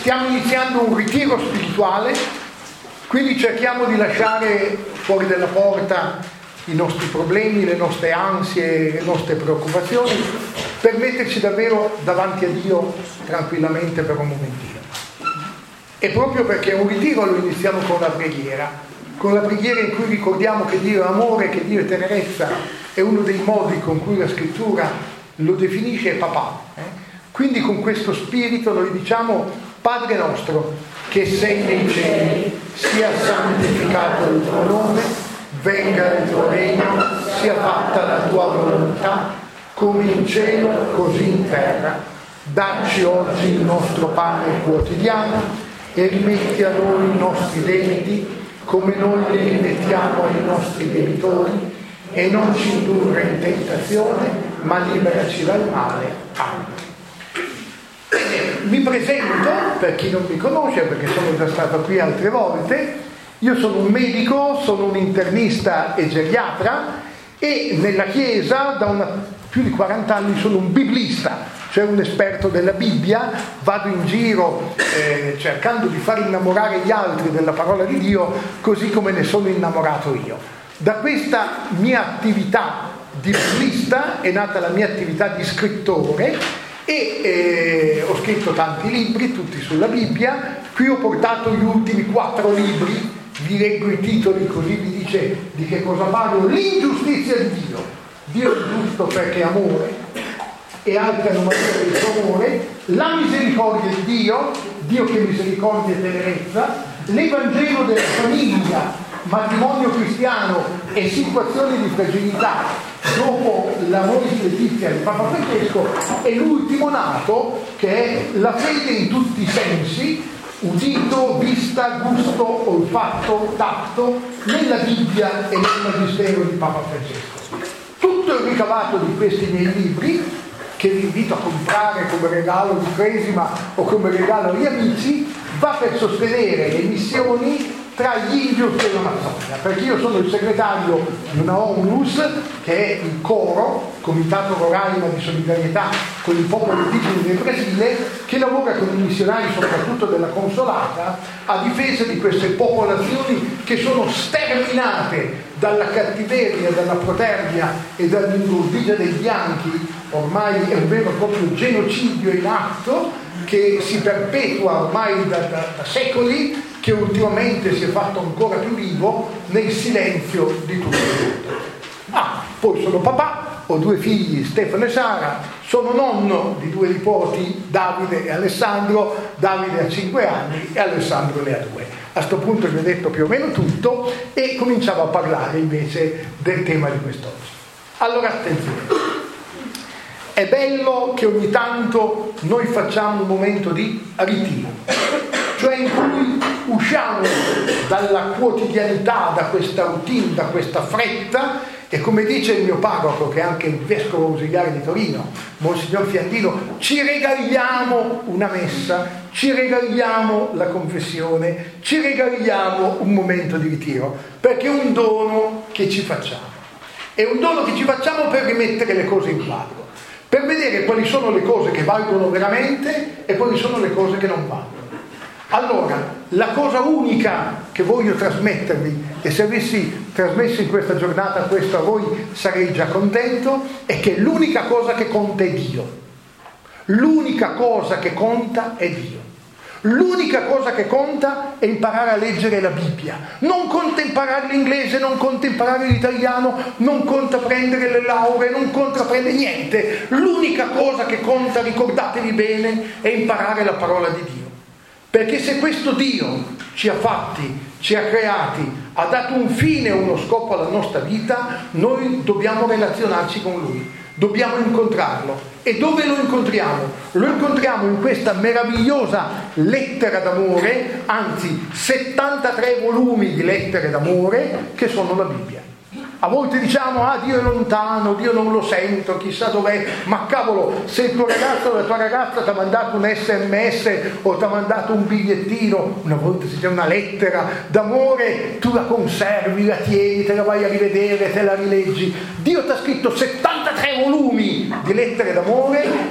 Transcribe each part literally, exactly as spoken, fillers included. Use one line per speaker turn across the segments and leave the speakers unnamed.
Stiamo iniziando un ritiro spirituale, quindi cerchiamo di lasciare fuori dalla porta i nostri problemi, le nostre ansie, le nostre preoccupazioni, per metterci davvero davanti a Dio tranquillamente per un momentino. E proprio perché è un ritiro lo iniziamo con la preghiera, con la preghiera in cui ricordiamo che Dio è amore, che Dio è tenerezza, e uno dei modi con cui la scrittura lo definisce è papà. Eh? Quindi con questo spirito noi diciamo: Padre nostro che sei nei cieli, sia santificato il tuo nome, venga il tuo regno, sia fatta la tua volontà, come in cielo così in terra. Dacci oggi il nostro pane quotidiano e rimetti a noi i nostri debiti come noi li rimettiamo ai nostri debitori, e non ci indurre in tentazione, ma liberaci dal male. Amen. Mi presento per chi non mi conosce, perché sono già stato qui altre volte. Io sono un medico, sono un internista e geriatra, e nella Chiesa da una, più di quaranta anni sono un biblista, cioè un esperto della Bibbia. Vado in giro eh, cercando di far innamorare gli altri della parola di Dio, così come ne sono innamorato io. Da questa mia attività di biblista è nata la mia attività di scrittore, e eh, ho scritto tanti libri, tutti sulla Bibbia. Qui ho portato gli ultimi quattro libri, vi leggo i titoli così vi dice di che cosa parlo. L'ingiustizia di Dio, Dio è giusto perché è amore e altre anomalie del suo amore, la misericordia di Dio, Dio che misericordia e tenerezza, l'Evangelo della famiglia, matrimonio cristiano e situazioni di fragilità dopo l'Amoris Laetitia di Papa Francesco, e l'ultimo nato che è la fede in tutti i sensi, udito, vista, gusto, olfatto, tatto, nella Bibbia e nel Magistero di Papa Francesco. Tutto il ricavato di questi miei libri, che vi invito a comprare come regalo di Cresima o come regalo agli amici, va per sostenere le missioni tra gli ingiusti e l'Amazzonia, perché io sono il segretario di una ONLUS, che è il CORO, Comitato Roraima di Solidarietà con il popolo indigeno del Brasile, che lavora con i missionari soprattutto della Consolata a difesa di queste popolazioni che sono sterminate dalla cattiveria, dalla protervia e dall'ingordigia dei bianchi. Ormai è un vero e proprio genocidio in atto che si perpetua ormai da, da, da secoli, che ultimamente si è fatto ancora più vivo nel silenzio di tutti. Ah, poi sono papà, ho due figli, Stefano e Sara, sono nonno di due nipoti, Davide e Alessandro. Davide ha cinque anni e Alessandro ne ha due. A sto punto vi ho detto più o meno tutto e cominciamo a parlare invece del tema di quest'oggi. Allora, attenzione. È bello che ogni tanto noi facciamo un momento di ritiro, cioè in cui usciamo dalla quotidianità, da questa routine, da questa fretta, e come dice il mio parroco, che è anche il vescovo ausiliare di Torino, Monsignor Fiandino, ci regaliamo una messa, ci regaliamo la confessione, ci regaliamo un momento di ritiro, perché è un dono che ci facciamo. È un dono che ci facciamo per rimettere le cose in quadro, per vedere quali sono le cose che valgono veramente e quali sono le cose che non valgono. Allora, la cosa unica che voglio trasmettervi, e se avessi trasmesso in questa giornata questo a voi sarei già contento, è che l'unica cosa che conta è Dio. L'unica cosa che conta è Dio. L'unica cosa che conta è imparare a leggere la Bibbia. Non conta imparare l'inglese, non conta imparare l'italiano, non conta prendere le lauree, non conta prendere niente. L'unica cosa che conta, ricordatevi bene, è imparare la parola di Dio. Perché se questo Dio ci ha fatti, ci ha creati, ha dato un fine e uno scopo alla nostra vita, noi dobbiamo relazionarci con Lui, dobbiamo incontrarlo. E dove lo incontriamo? Lo incontriamo in questa meravigliosa lettera d'amore, anzi settantatré volumi di lettere d'amore che sono la Bibbia. A volte diciamo, ah, Dio è lontano, Dio non lo sento, chissà dov'è. Ma cavolo, se il tuo ragazzo o la tua ragazza ti ha mandato un sms o ti ha mandato un bigliettino, una volta si chiama una lettera d'amore, tu la conservi, la tieni, te la vai a rivedere, te la rileggi. Dio ti ha scritto settantatré volumi di lettere d'amore,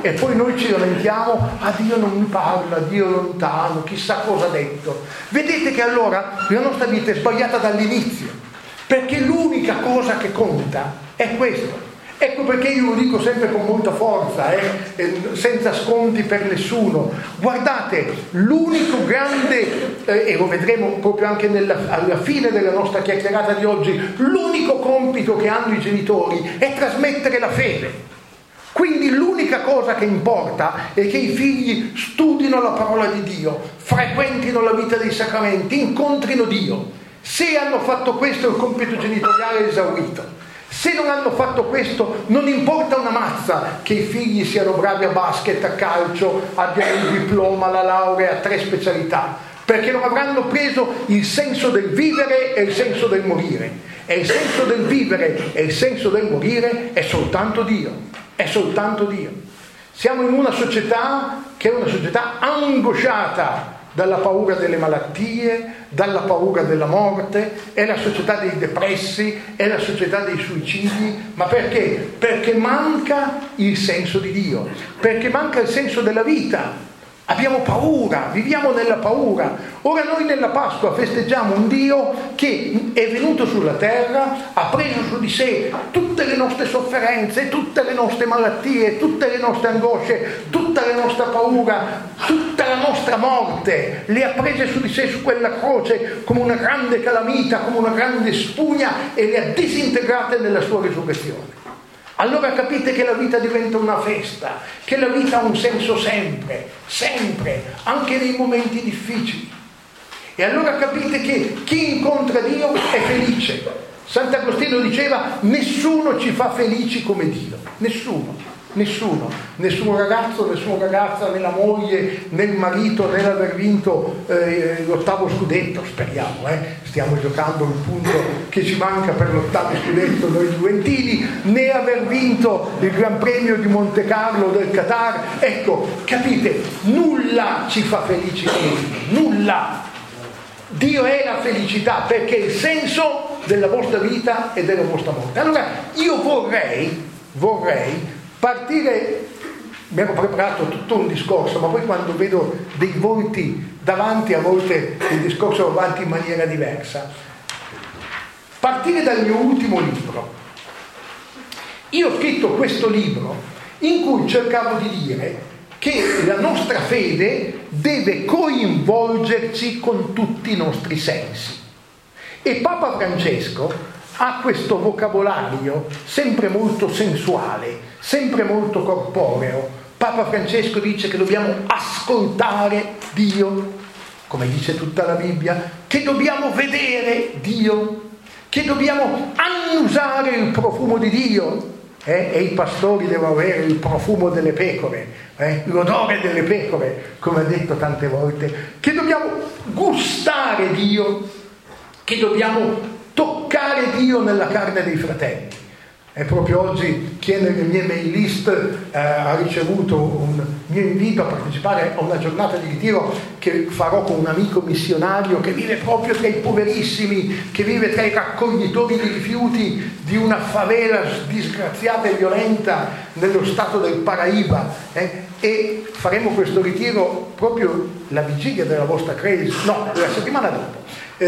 e poi noi ci lamentiamo, ah Dio non mi parla, Dio è lontano, chissà cosa ha detto. Vedete che allora la nostra vita è sbagliata dall'inizio, perché l'unica cosa che conta è questo. Ecco perché io lo dico sempre con molta forza, eh, senza sconti per nessuno. Guardate, l'unico grande, eh, e lo vedremo proprio anche nella, alla fine della nostra chiacchierata di oggi, l'unico compito che hanno i genitori è trasmettere la fede. Quindi l'unica cosa che importa è che i figli studino la parola di Dio, frequentino la vita dei sacramenti, incontrino Dio. Se hanno fatto questo, il compito genitoriale è esaurito. Se non hanno fatto questo, non importa una mazza che i figli siano bravi a basket, a calcio, abbiano il diploma, la laurea, tre specialità, perché non avranno preso il senso del vivere e il senso del morire. E il senso del vivere e il senso del morire è soltanto Dio, è soltanto Dio. Siamo in una società che è una società angosciata dalla paura delle malattie, dalla paura della morte, è la società dei depressi, è la società dei suicidi. Ma perché? Perché manca il senso di Dio, perché manca il senso della vita. Abbiamo paura, viviamo nella paura. Ora noi nella Pasqua festeggiamo un Dio che è venuto sulla terra, ha preso su di sé tutte le nostre sofferenze, tutte le nostre malattie, tutte le nostre angosce, tutta la nostra paura, tutta la nostra morte, le ha prese su di sé su quella croce come una grande calamita, come una grande spugna, e le ha disintegrate nella sua risurrezione. Allora capite che la vita diventa una festa, che la vita ha un senso sempre, sempre, anche nei momenti difficili. E allora capite che chi incontra Dio è felice. Sant'Agostino diceva: nessuno ci fa felici come Dio, nessuno. Nessuno, nessun ragazzo, nessuna ragazza, né la moglie, né il marito, né l'aver vinto eh, l'ottavo scudetto, speriamo, eh? Stiamo giocando il punto che ci manca per l'ottavo scudetto noi juventini, né aver vinto il Gran Premio di Monte Carlo del Qatar. Ecco, capite, nulla ci fa felici come Dio, nulla. Dio è la felicità, perché è il senso della vostra vita e della vostra morte. Allora io vorrei, vorrei partire, mi ero preparato tutto un discorso, ma poi quando vedo dei volti davanti, a volte il discorso va avanti in maniera diversa. Partire dal mio ultimo libro. Io ho scritto questo libro in cui cercavo di dire che la nostra fede deve coinvolgerci con tutti i nostri sensi. E Papa Francesco ha questo vocabolario sempre molto sensuale, sempre molto corporeo. Papa Francesco dice che dobbiamo ascoltare Dio, come dice tutta la Bibbia, che dobbiamo vedere Dio, che dobbiamo annusare il profumo di Dio, eh? E i pastori devono avere il profumo delle pecore, eh? l'odore delle pecore, come ha detto tante volte, che dobbiamo gustare Dio, che dobbiamo toccare Dio nella carne dei fratelli. E proprio oggi chi è nelle mie mail list eh, ha ricevuto un mio invito a partecipare a una giornata di ritiro che farò con un amico missionario che vive proprio tra i poverissimi, che vive tra i raccoglitori di rifiuti di una favela disgraziata e violenta nello stato del Paraíba, eh? E faremo questo ritiro proprio la vigilia della vostra crisi, no, la settimana dopo.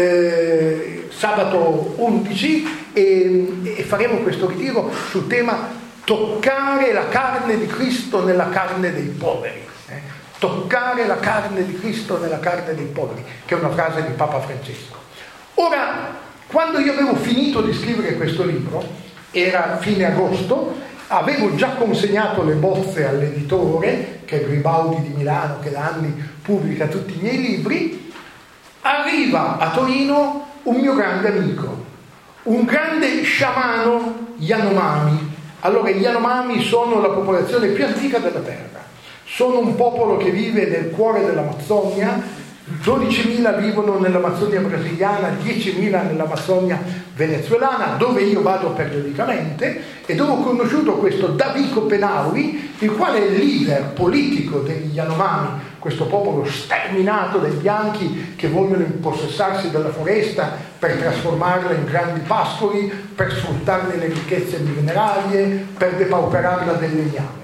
Eh, sabato undici e, e faremo questo ritiro sul tema toccare la carne di Cristo nella carne dei poveri, eh? toccare la carne di Cristo nella carne dei poveri, che è una frase di Papa Francesco. Ora, quando io avevo finito di scrivere questo libro, era fine agosto, avevo già consegnato le bozze all'editore, che è Gribaldi di Milano, che da anni pubblica tutti i miei libri. Arriva a Torino un mio grande amico, un grande sciamano Yanomami. Allora, gli Yanomami sono la popolazione più antica della terra, sono un popolo che vive nel cuore dell'Amazzonia, dodicimila vivono nell'Amazzonia brasiliana, diecimila nell'Amazzonia venezuelana, dove io vado periodicamente, e dove ho conosciuto questo Davico Penaui, il quale è il leader politico degli Yanomami, questo popolo sterminato dai bianchi che vogliono impossessarsi della foresta per trasformarla in grandi pascoli, per sfruttarne le ricchezze minerarie, per depauperarla del legname.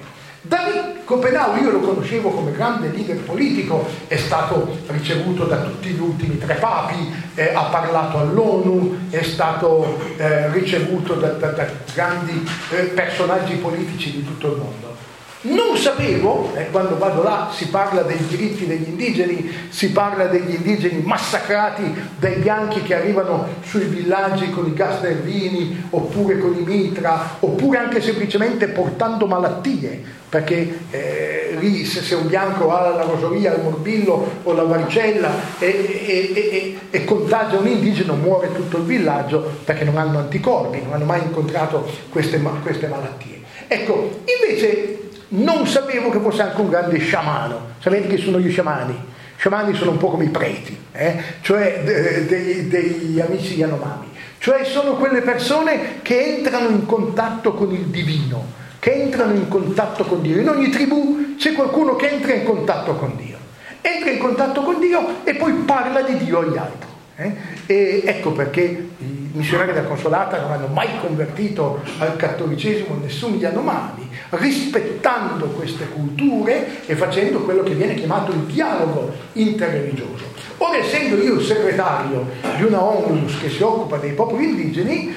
David Copenau io lo conoscevo come grande leader politico, è stato ricevuto da tutti gli ultimi tre papi, eh, ha parlato all'ONU, è stato eh, ricevuto da, da, da grandi eh, personaggi politici di tutto il mondo. Non sapevo, eh, quando vado là si parla dei diritti degli indigeni, si parla degli indigeni massacrati dai bianchi che arrivano sui villaggi con i gas nervini, oppure con i mitra, oppure anche semplicemente portando malattie, perché eh, lì se, se un bianco ha la rosolia, il morbillo o la varicella e, e, e, e contagia un indigeno, muore tutto il villaggio perché non hanno anticorpi, non hanno mai incontrato queste, queste malattie. Ecco, invece non sapevo che fosse anche un grande sciamano. Sapete che sono gli sciamani? Sciamani sono un po' come i preti, eh? cioè de, de, degli amici Yanomami, cioè sono quelle persone che entrano in contatto con il divino, che entrano in contatto con Dio. In ogni tribù c'è qualcuno che entra in contatto con Dio, entra in contatto con Dio e poi parla di Dio agli altri. Eh? E ecco perché i missionari della Consolata non hanno mai convertito al cattolicesimo nessun Yanomami, rispettando queste culture e facendo quello che viene chiamato il dialogo interreligioso. Ora, essendo io il segretario di una onlus che si occupa dei popoli indigeni,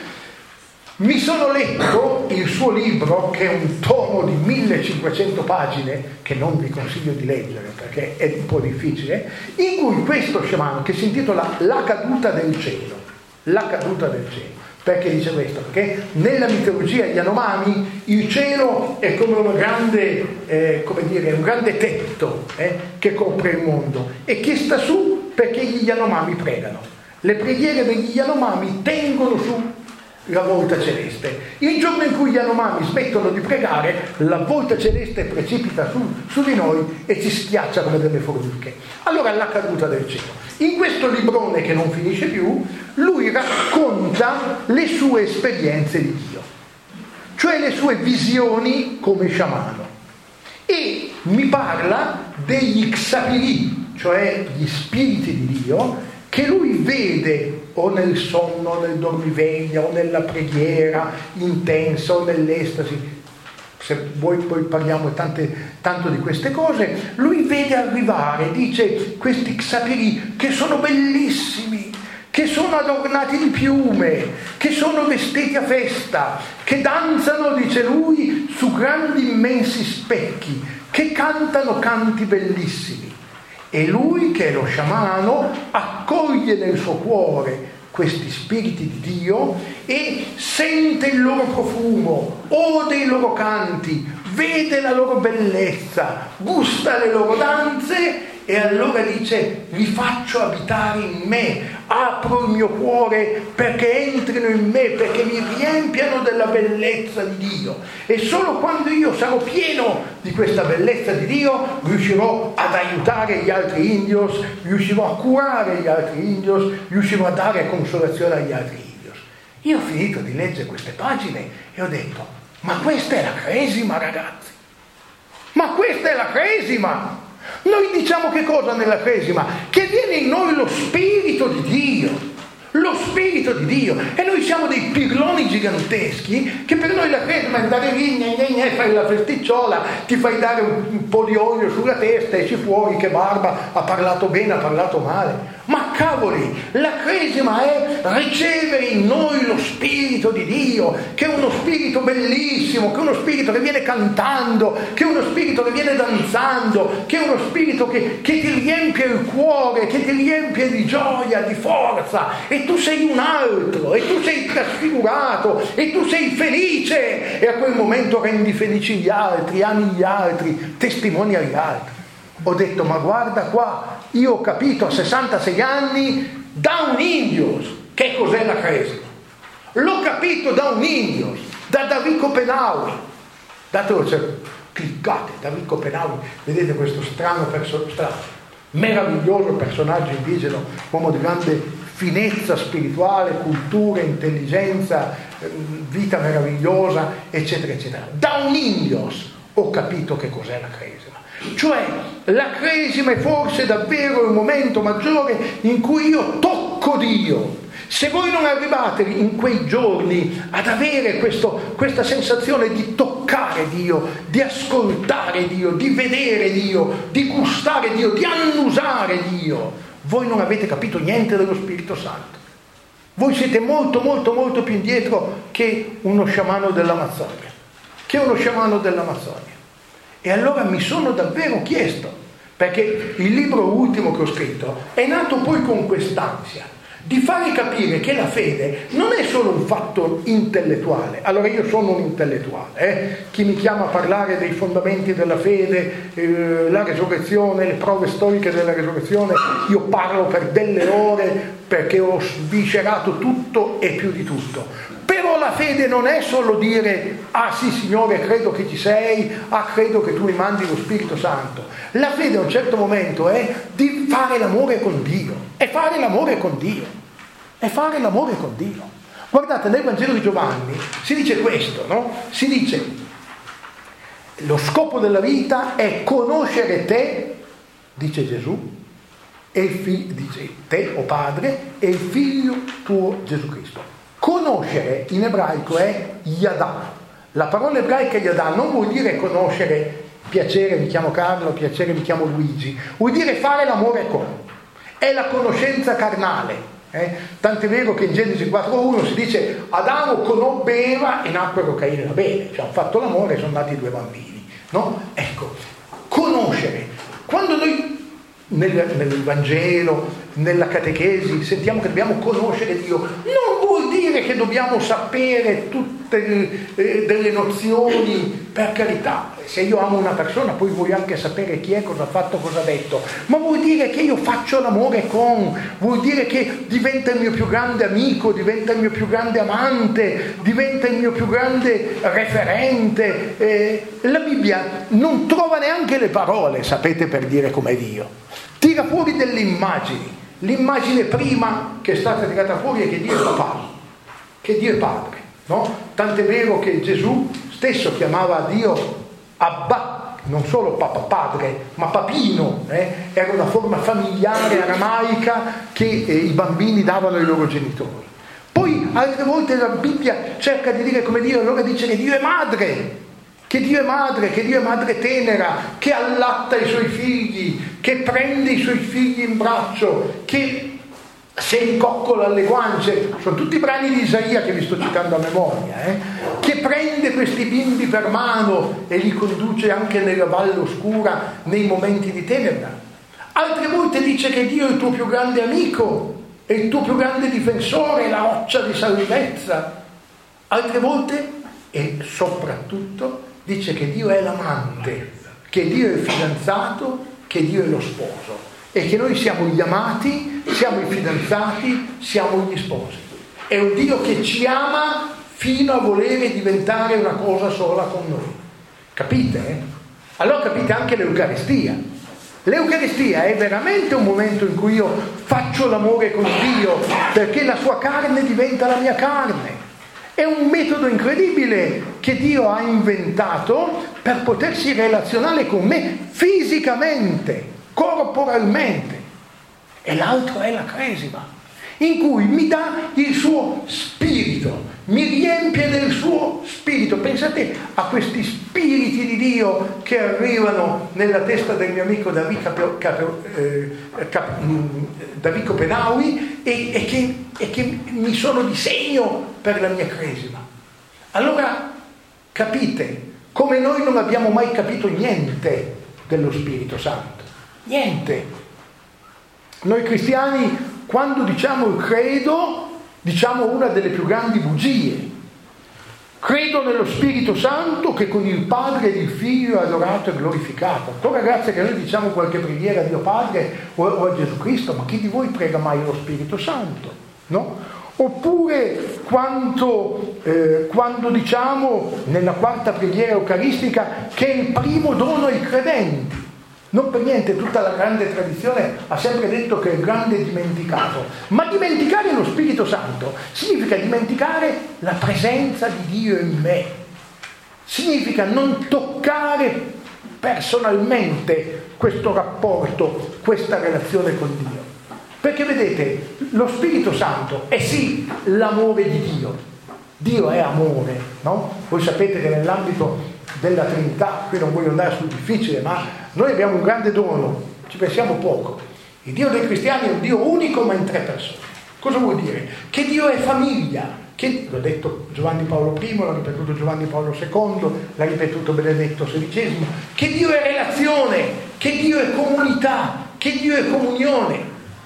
mi sono letto il suo libro, che è un tomo di millecinquecento pagine, che non vi consiglio di leggere perché è un po' difficile, in cui questo sciamano, che si intitola La caduta del cielo, la caduta del cielo. Perché dice questo? Perché nella mitologia Yanomami il cielo è come un grande, eh, come dire, un grande tetto eh, che copre il mondo, e chi sta su perché gli Yanomami pregano. Le preghiere degli Yanomami tengono su la volta celeste. Il giorno in cui gli Yanomami smettono di pregare, la volta celeste precipita su, su di noi e ci schiaccia come delle formiche. Allora, la caduta del cielo. In questo librone che non finisce più, lui racconta le sue esperienze di Dio, cioè le sue visioni come sciamano, e mi parla degli Xapiri, cioè gli spiriti di Dio, che lui vede o nel sonno, o nel dormiveglia, o nella preghiera intensa, o nell'estasi. Se voi poi parliamo tante, tanto di queste cose, lui vede arrivare, dice, questi Xapiri che sono bellissimi, che sono adornati di piume, che sono vestiti a festa, che danzano, dice lui, su grandi immensi specchi, che cantano canti bellissimi. E lui, che è lo sciamano, accoglie nel suo cuore questi spiriti di Dio e sente il loro profumo, ode i loro canti, vede la loro bellezza, gusta le loro danze, e allora dice: li faccio abitare in me, apro il mio cuore perché entrino in me, perché mi riempiano della bellezza di Dio, e solo quando io sarò pieno di questa bellezza di Dio riuscirò ad aiutare gli altri indios, riuscirò a curare gli altri indios, riuscirò a dare consolazione agli altri indios. Io ho finito di leggere queste pagine e ho detto: ma questa è la cresima, ragazzi, ma questa è la cresima. Noi diciamo che cosa nella cresima? Che viene in noi lo spirito di Dio, lo spirito di Dio, e noi siamo dei pirloni giganteschi che per noi la cresima è andare lì, gne, gne, gne, fai la festicciola, ti fai dare un, un po' di olio sulla testa, esci fuori, che barba, ha parlato bene, ha parlato male. Ma cavoli, la cresima è ricevere in noi lo spirito di Dio, che è uno spirito bellissimo, che è uno spirito che viene cantando, che è uno spirito che viene danzando, che è uno spirito che, che ti riempie il cuore, che ti riempie di gioia, di forza, e tu sei un altro, e tu sei trasfigurato, e tu sei felice, e a quel momento rendi felici gli altri, ami gli altri, testimoni agli altri. Ho detto: ma guarda qua, io ho capito a sessantasei anni da un indios che cos'è la cresima. L'ho capito da un indios, da David Copenau. Datelo, cioè, cliccate, David Copenau, vedete questo strano personaggio, strano, meraviglioso personaggio indigeno, uomo di grande finezza spirituale, cultura, intelligenza, vita meravigliosa, eccetera, eccetera. Da un indios ho capito che cos'è la cresima. Cioè, la cresima è forse davvero il momento maggiore in cui io tocco Dio, Se voi non arrivate in quei giorni ad avere questo, questa sensazione di toccare Dio, di ascoltare Dio, di vedere Dio, di gustare Dio, di annusare Dio, voi non avete capito niente dello Spirito Santo. Voi siete molto molto molto più indietro che uno sciamano dell'Amazzonia, che uno sciamano dell'Amazzonia. E allora mi sono davvero chiesto, perché il libro ultimo che ho scritto è nato poi con quest'ansia di fare capire che la fede non è solo un fatto intellettuale. Allora io sono un intellettuale, eh? Chi mi chiama a parlare dei fondamenti della fede, eh, la resurrezione, le prove storiche della resurrezione, io parlo per delle ore perché ho sviscerato tutto e più di tutto. Però la fede non è solo dire ah sì Signore credo che ci sei, ah credo che tu mi mandi lo Spirito Santo. La fede a un certo momento è di fare l'amore con Dio, è fare l'amore con Dio, è fare l'amore con Dio. Guardate, nel Vangelo di Giovanni si dice questo, no? Si dice lo scopo della vita è conoscere te, dice Gesù, e il figlio, dice te o Padre, e il figlio tuo Gesù Cristo. Conoscere in ebraico è yadà. La parola ebraica yadà non vuol dire conoscere piacere mi chiamo Carlo, piacere mi chiamo Luigi, vuol dire fare l'amore con, è la conoscenza carnale, eh? Tant'è vero che in Genesi quattro uno si dice Adamo conobbe Eva e nacquero Caino e Abele, cioè hanno fatto l'amore e sono nati due bambini, no? Ecco, conoscere. Quando noi nel, nel Vangelo, nella catechesi sentiamo che dobbiamo conoscere Dio, non vuol dire che dobbiamo sapere tutte eh, delle nozioni, per carità, se io amo una persona poi voglio anche sapere chi è, cosa ha fatto, cosa ha detto, ma vuol dire che io faccio l'amore con, vuol dire che diventa il mio più grande amico, diventa il mio più grande amante, diventa il mio più grande referente. Eh, la Bibbia non trova neanche le parole, sapete, per dire com'è Dio, tira fuori delle immagini. L'immagine prima che è stata tirata fuori è che Dio è papà, che Dio è padre, no? Tant'è vero che Gesù stesso chiamava Dio Abba, non solo papà padre, ma papino, eh? Era una forma familiare aramaica che eh, i bambini davano ai loro genitori. Poi altre volte la Bibbia cerca di dire come Dio, allora dice che Dio è madre, che Dio è madre, che Dio è madre tenera, che allatta i suoi figli, che prende i suoi figli in braccio, che si incoccola alle guance, sono tutti brani di Isaia che vi sto citando a memoria, eh? Che prende questi bimbi per mano e li conduce anche nella valle oscura nei momenti di tenebra. Altre volte dice che Dio è il tuo più grande amico, è il tuo più grande difensore, la roccia di salvezza. Altre volte, e soprattutto, dice che Dio è l'amante, che Dio è il fidanzato, che Dio è lo sposo e che noi siamo gli amati, siamo i fidanzati, siamo gli sposi. È un Dio che ci ama fino a volere diventare una cosa sola con noi. Capite? Eh? Allora capite anche l'Eucaristia. L'Eucaristia è veramente un momento in cui io faccio l'amore con Dio perché la sua carne diventa la mia carne. È un metodo incredibile che Dio ha inventato per potersi relazionare con me fisicamente, corporalmente. E l'altro è la cresima, in cui mi dà il suo spirito, mi riempie del suo spirito. Pensate a questi spiriti di Dio che arrivano nella testa del mio amico Davico, Cap, eh, Cap, Davico Penaui e, e, che, e che mi sono di segno per la mia cresima. Allora capite come noi non abbiamo mai capito niente dello Spirito Santo, niente. Noi cristiani, quando diciamo il credo, diciamo una delle più grandi bugie. Credo nello Spirito Santo che con il Padre e il Figlio è adorato e glorificato. Ancora grazie che noi diciamo qualche preghiera a Dio Padre o, o a Gesù Cristo, ma chi di voi prega mai lo Spirito Santo? No? Oppure quando, eh, quando diciamo nella quarta preghiera eucaristica che il primo dono ai credenti. Non per niente tutta la grande tradizione ha sempre detto che è il grande dimenticato, ma dimenticare lo Spirito Santo significa dimenticare la presenza di Dio in me, significa non toccare personalmente questo rapporto, questa relazione con Dio. Perché vedete, lo Spirito Santo è sì l'amore di Dio. Dio è amore, no? Voi sapete che nell'ambito della Trinità, qui non voglio andare sul difficile, ma noi abbiamo un grande dono, ci pensiamo poco. Il Dio dei cristiani è un Dio unico ma in tre persone. Cosa vuol dire? Che Dio è famiglia, che l'ha detto Giovanni Paolo primo, l'ha ripetuto Giovanni Paolo secondo, l'ha ripetuto Benedetto sedicesimo, che Dio è relazione, che Dio è comunità, che Dio è comunione,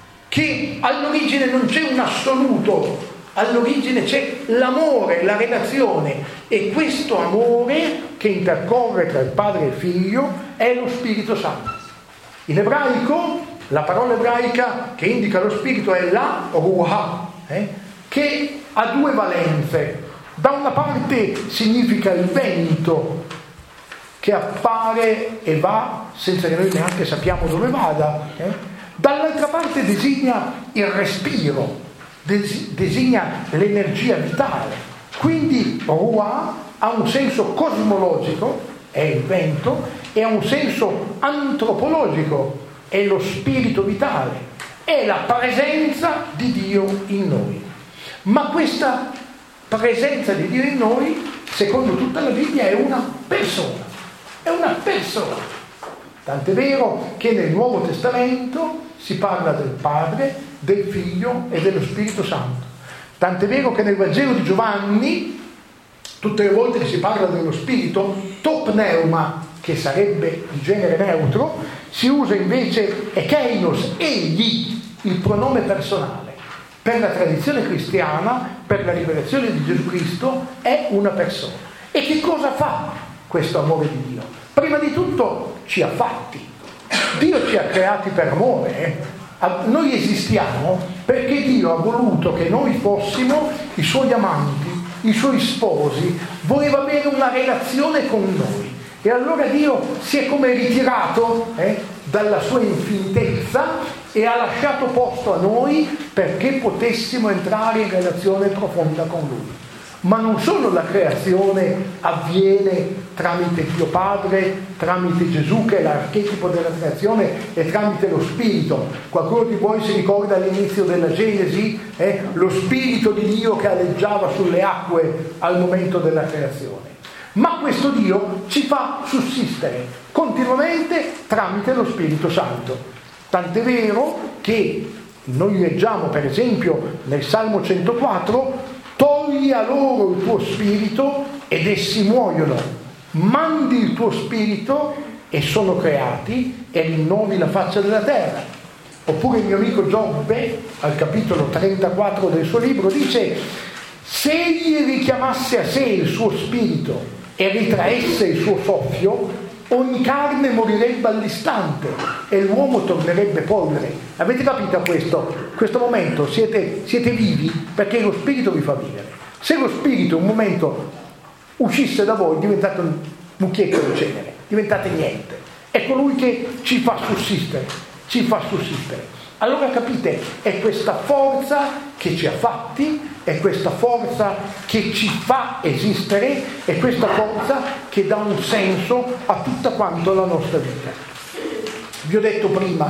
che all'origine non c'è un assoluto, all'origine c'è l'amore, la relazione, e questo amore che intercorre tra il Padre e il Figlio è lo Spirito Santo. In ebraico la parola ebraica che indica lo Spirito è la ruah, eh, che ha due valenze. Da una parte significa il vento che appare e va senza che noi neanche sappiamo dove vada, eh. Dall'altra parte designa il respiro, des- designa l'energia vitale. Quindi ruah ha un senso cosmologico, è il vento, e ha un senso antropologico, è lo spirito vitale, è la presenza di Dio in noi. Ma questa presenza di Dio in noi, secondo tutta la Bibbia, è una persona, è una persona. Tant'è vero che nel Nuovo Testamento si parla del Padre, del Figlio e dello Spirito Santo. Tant'è vero che nel Vangelo di Giovanni, tutte le volte che si parla dello Spirito, to pneuma, che sarebbe il genere neutro, si usa invece ekeinos, egli, il pronome personale. Per la tradizione cristiana, per la rivelazione di Gesù Cristo, è una persona. E che cosa fa questo amore di Dio? Prima di tutto ci ha fatti. Dio ci ha creati per amore. Eh? Noi esistiamo perché Dio ha voluto che noi fossimo i suoi amanti, i suoi sposi, voleva avere una relazione con noi. E allora Dio si è come ritirato eh, dalla sua infinitezza e ha lasciato posto a noi perché potessimo entrare in relazione profonda con Lui. Ma non solo la creazione avviene tramite Dio Padre, tramite Gesù che è l'archetipo della creazione e tramite lo Spirito. Qualcuno di voi si ricorda all'inizio della Genesi eh, lo Spirito di Dio che aleggiava sulle acque al momento della creazione. Ma questo Dio ci fa sussistere continuamente tramite lo Spirito Santo. Tant'è vero che noi leggiamo per esempio nel Salmo centoquattro: togli a loro il tuo spirito ed essi muoiono, mandi il tuo spirito e sono creati e rinnovi la faccia della terra. Oppure il mio amico Giobbe al capitolo trentaquattro del suo libro dice: se egli richiamasse a sé il suo spirito e ritraesse il suo soffio, ogni carne morirebbe all'istante e l'uomo tornerebbe polvere. Avete capito questo? Questo momento siete, siete vivi perché lo spirito vi fa vivere. Se lo spirito un momento uscisse da voi, diventate un mucchietto di cenere, diventate niente. È colui che ci fa sussistere, ci fa sussistere. Allora capite, è questa forza che ci ha fatti, è questa forza che ci fa esistere, è questa forza che dà un senso a tutta quanto la nostra vita. Vi ho detto prima,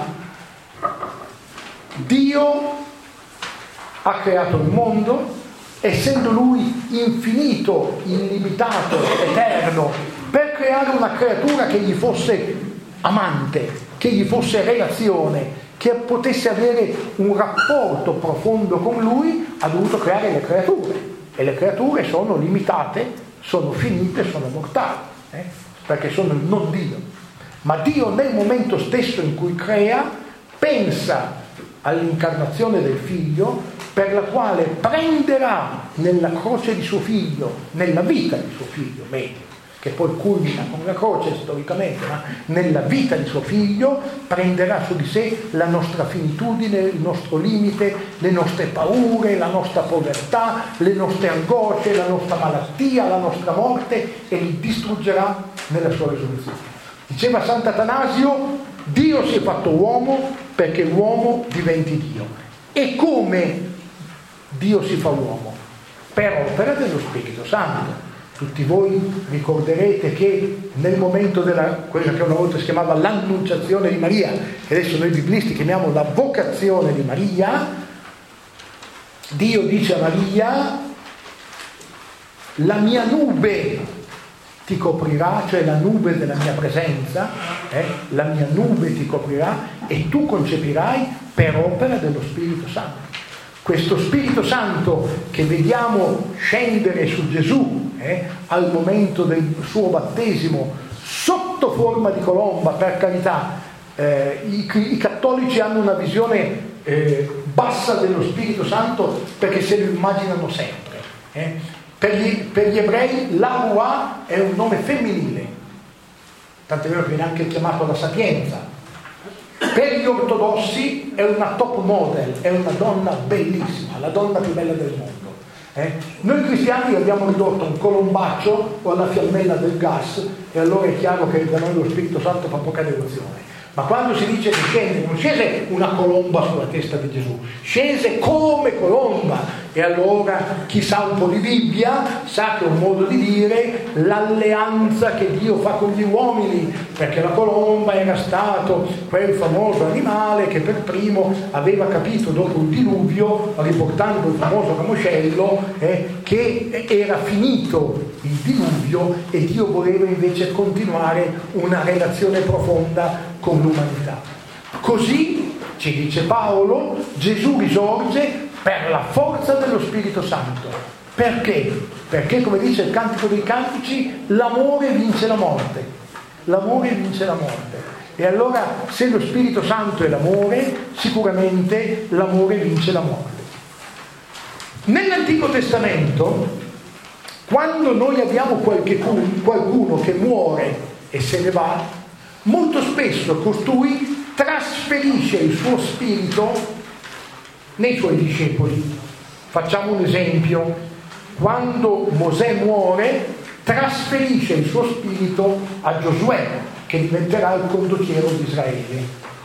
Dio ha creato il mondo, essendo Lui infinito, illimitato, eterno, per creare una creatura che gli fosse amante, che gli fosse relazione, che potesse avere un rapporto profondo con Lui, ha dovuto creare le creature. E le creature sono limitate, sono finite, sono mortali, eh? perché sono il non Dio. Ma Dio nel momento stesso in cui crea, pensa all'incarnazione del Figlio, per la quale prenderà nella croce di suo Figlio, nella vita di suo Figlio, meglio, che poi culmina con la croce storicamente, ma nella vita di suo Figlio prenderà su di sé la nostra finitudine, il nostro limite, le nostre paure, la nostra povertà, le nostre angosce, la nostra malattia, la nostra morte, e li distruggerà nella sua risurrezione. Diceva Sant'Atanasio: Dio si è fatto uomo perché l'uomo diventi Dio. E come Dio si fa uomo? Per opera dello Spirito Santo. Tutti voi ricorderete che nel momento della, quella che una volta si chiamava l'annunciazione di Maria, che adesso noi biblisti chiamiamo la vocazione di Maria, Dio dice a Maria: la mia nube ti coprirà, cioè la nube della mia presenza, eh? la mia nube ti coprirà e tu concepirai per opera dello Spirito Santo. Questo Spirito Santo che vediamo scendere su Gesù eh, al momento del suo battesimo sotto forma di colomba, per carità, eh, i, i cattolici hanno una visione eh, bassa dello Spirito Santo perché se lo immaginano sempre. Eh. Per, gli, per gli ebrei la Ruah è un nome femminile, tant'è vero che viene anche chiamato la sapienza. Per gli ortodossi è una top model, è una donna bellissima, la donna più bella del mondo. Eh? Noi cristiani abbiamo ridotto un colombaccio o alla fiammella del gas e allora è chiaro che da noi lo Spirito Santo fa poca devozione. Ma quando si dice che scende, non scese una colomba sulla testa di Gesù, scese come colomba. E allora chi sa un po' di Bibbia sa che è un modo di dire l'alleanza che Dio fa con gli uomini, perché la colomba era stato quel famoso animale che per primo aveva capito dopo il diluvio, riportando il famoso ramoscello, eh, che era finito il diluvio e Dio voleva invece continuare una relazione profonda con l'umanità. Così, ci dice Paolo, Gesù risorge per la forza dello Spirito Santo. Perché? Perché, come dice il Cantico dei Cantici, l'amore vince la morte. L'amore vince la morte. E allora, se lo Spirito Santo è l'amore, sicuramente l'amore vince la morte. Nell'Antico Testamento, quando noi abbiamo qualche, qualcuno che muore e se ne va, molto spesso costui trasferisce il suo spirito nei suoi discepoli. Facciamo un esempio: quando Mosè muore trasferisce il suo spirito a Giosuè, che diventerà il condottiero di Israele.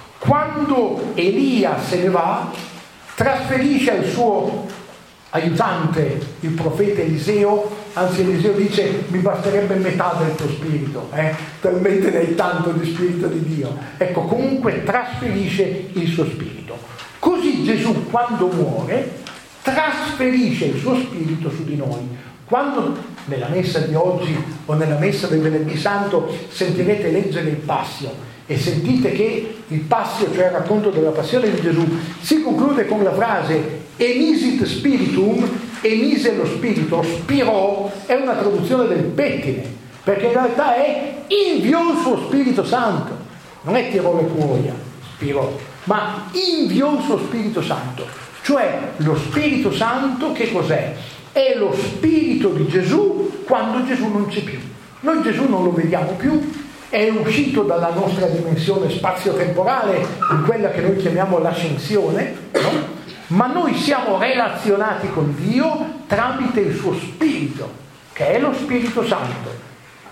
Quando Elia se ne va trasferisce al suo aiutante, il profeta Eliseo, anzi Eliseo dice: mi basterebbe metà del tuo spirito, eh? talmente ne hai tanto di spirito di Dio. Ecco, comunque trasferisce il suo spirito. Così Gesù, quando muore, trasferisce il suo spirito su di noi. Quando nella messa di oggi o nella messa del Venerdì Santo sentirete leggere il Passio e sentite che il Passio, cioè il racconto della passione di Gesù, si conclude con la frase emisit spiritum, emise lo spirito, spirò, è una traduzione del pettine, perché in realtà è inviò il suo Spirito Santo, non è tirò le cuoia, spirò, ma inviò il suo Spirito Santo. Cioè lo Spirito Santo che cos'è? È lo Spirito di Gesù quando Gesù non c'è più. Noi Gesù non lo vediamo più, è uscito dalla nostra dimensione spazio-temporale, in quella che noi chiamiamo l'ascensione, no? Ma noi siamo relazionati con Dio tramite il suo Spirito, che è lo Spirito Santo.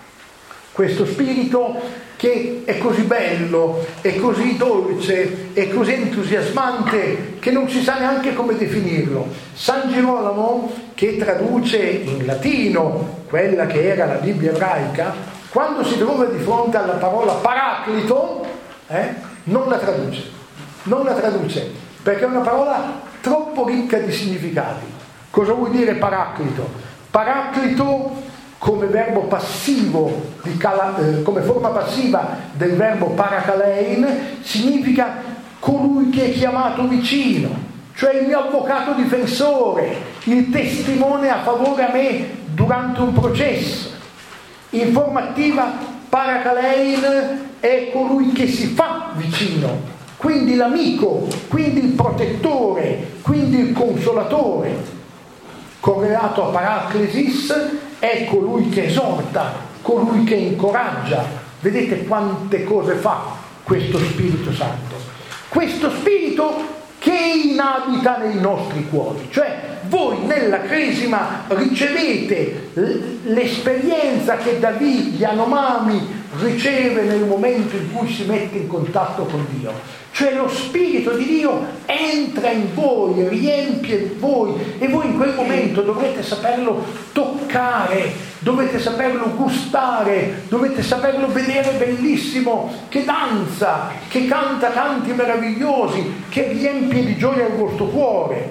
Questo Spirito che è così bello, è così dolce, è così entusiasmante che non si sa neanche come definirlo. San Girolamo, che traduce in latino quella che era la Bibbia ebraica, quando si trova di fronte alla parola paraclito, eh, non la traduce, non la traduce, perché è una parola troppo ricca di significati. Cosa vuol dire paraclito? Paraclito, come verbo passivo, di cala, eh, come forma passiva del verbo parakalein, significa colui che è chiamato vicino, cioè il mio avvocato difensore, il testimone a favore a me durante un processo. In forma attiva, parakalein è colui che si fa vicino, quindi l'amico, quindi il protettore, quindi il consolatore. Correlato a paraclesis è colui che esorta, colui che incoraggia. Vedete quante cose fa questo Spirito Santo. Questo Spirito che inabita nei nostri cuori. Cioè voi nella Cresima ricevete l'esperienza che David Yanomami riceve nel momento in cui si mette in contatto con Dio. Cioè lo Spirito di Dio entra in voi, riempie voi, e voi in quel momento dovrete saperlo toccare, dovete saperlo gustare, dovete saperlo vedere bellissimo, che danza, che canta canti meravigliosi, che riempie di gioia il vostro cuore.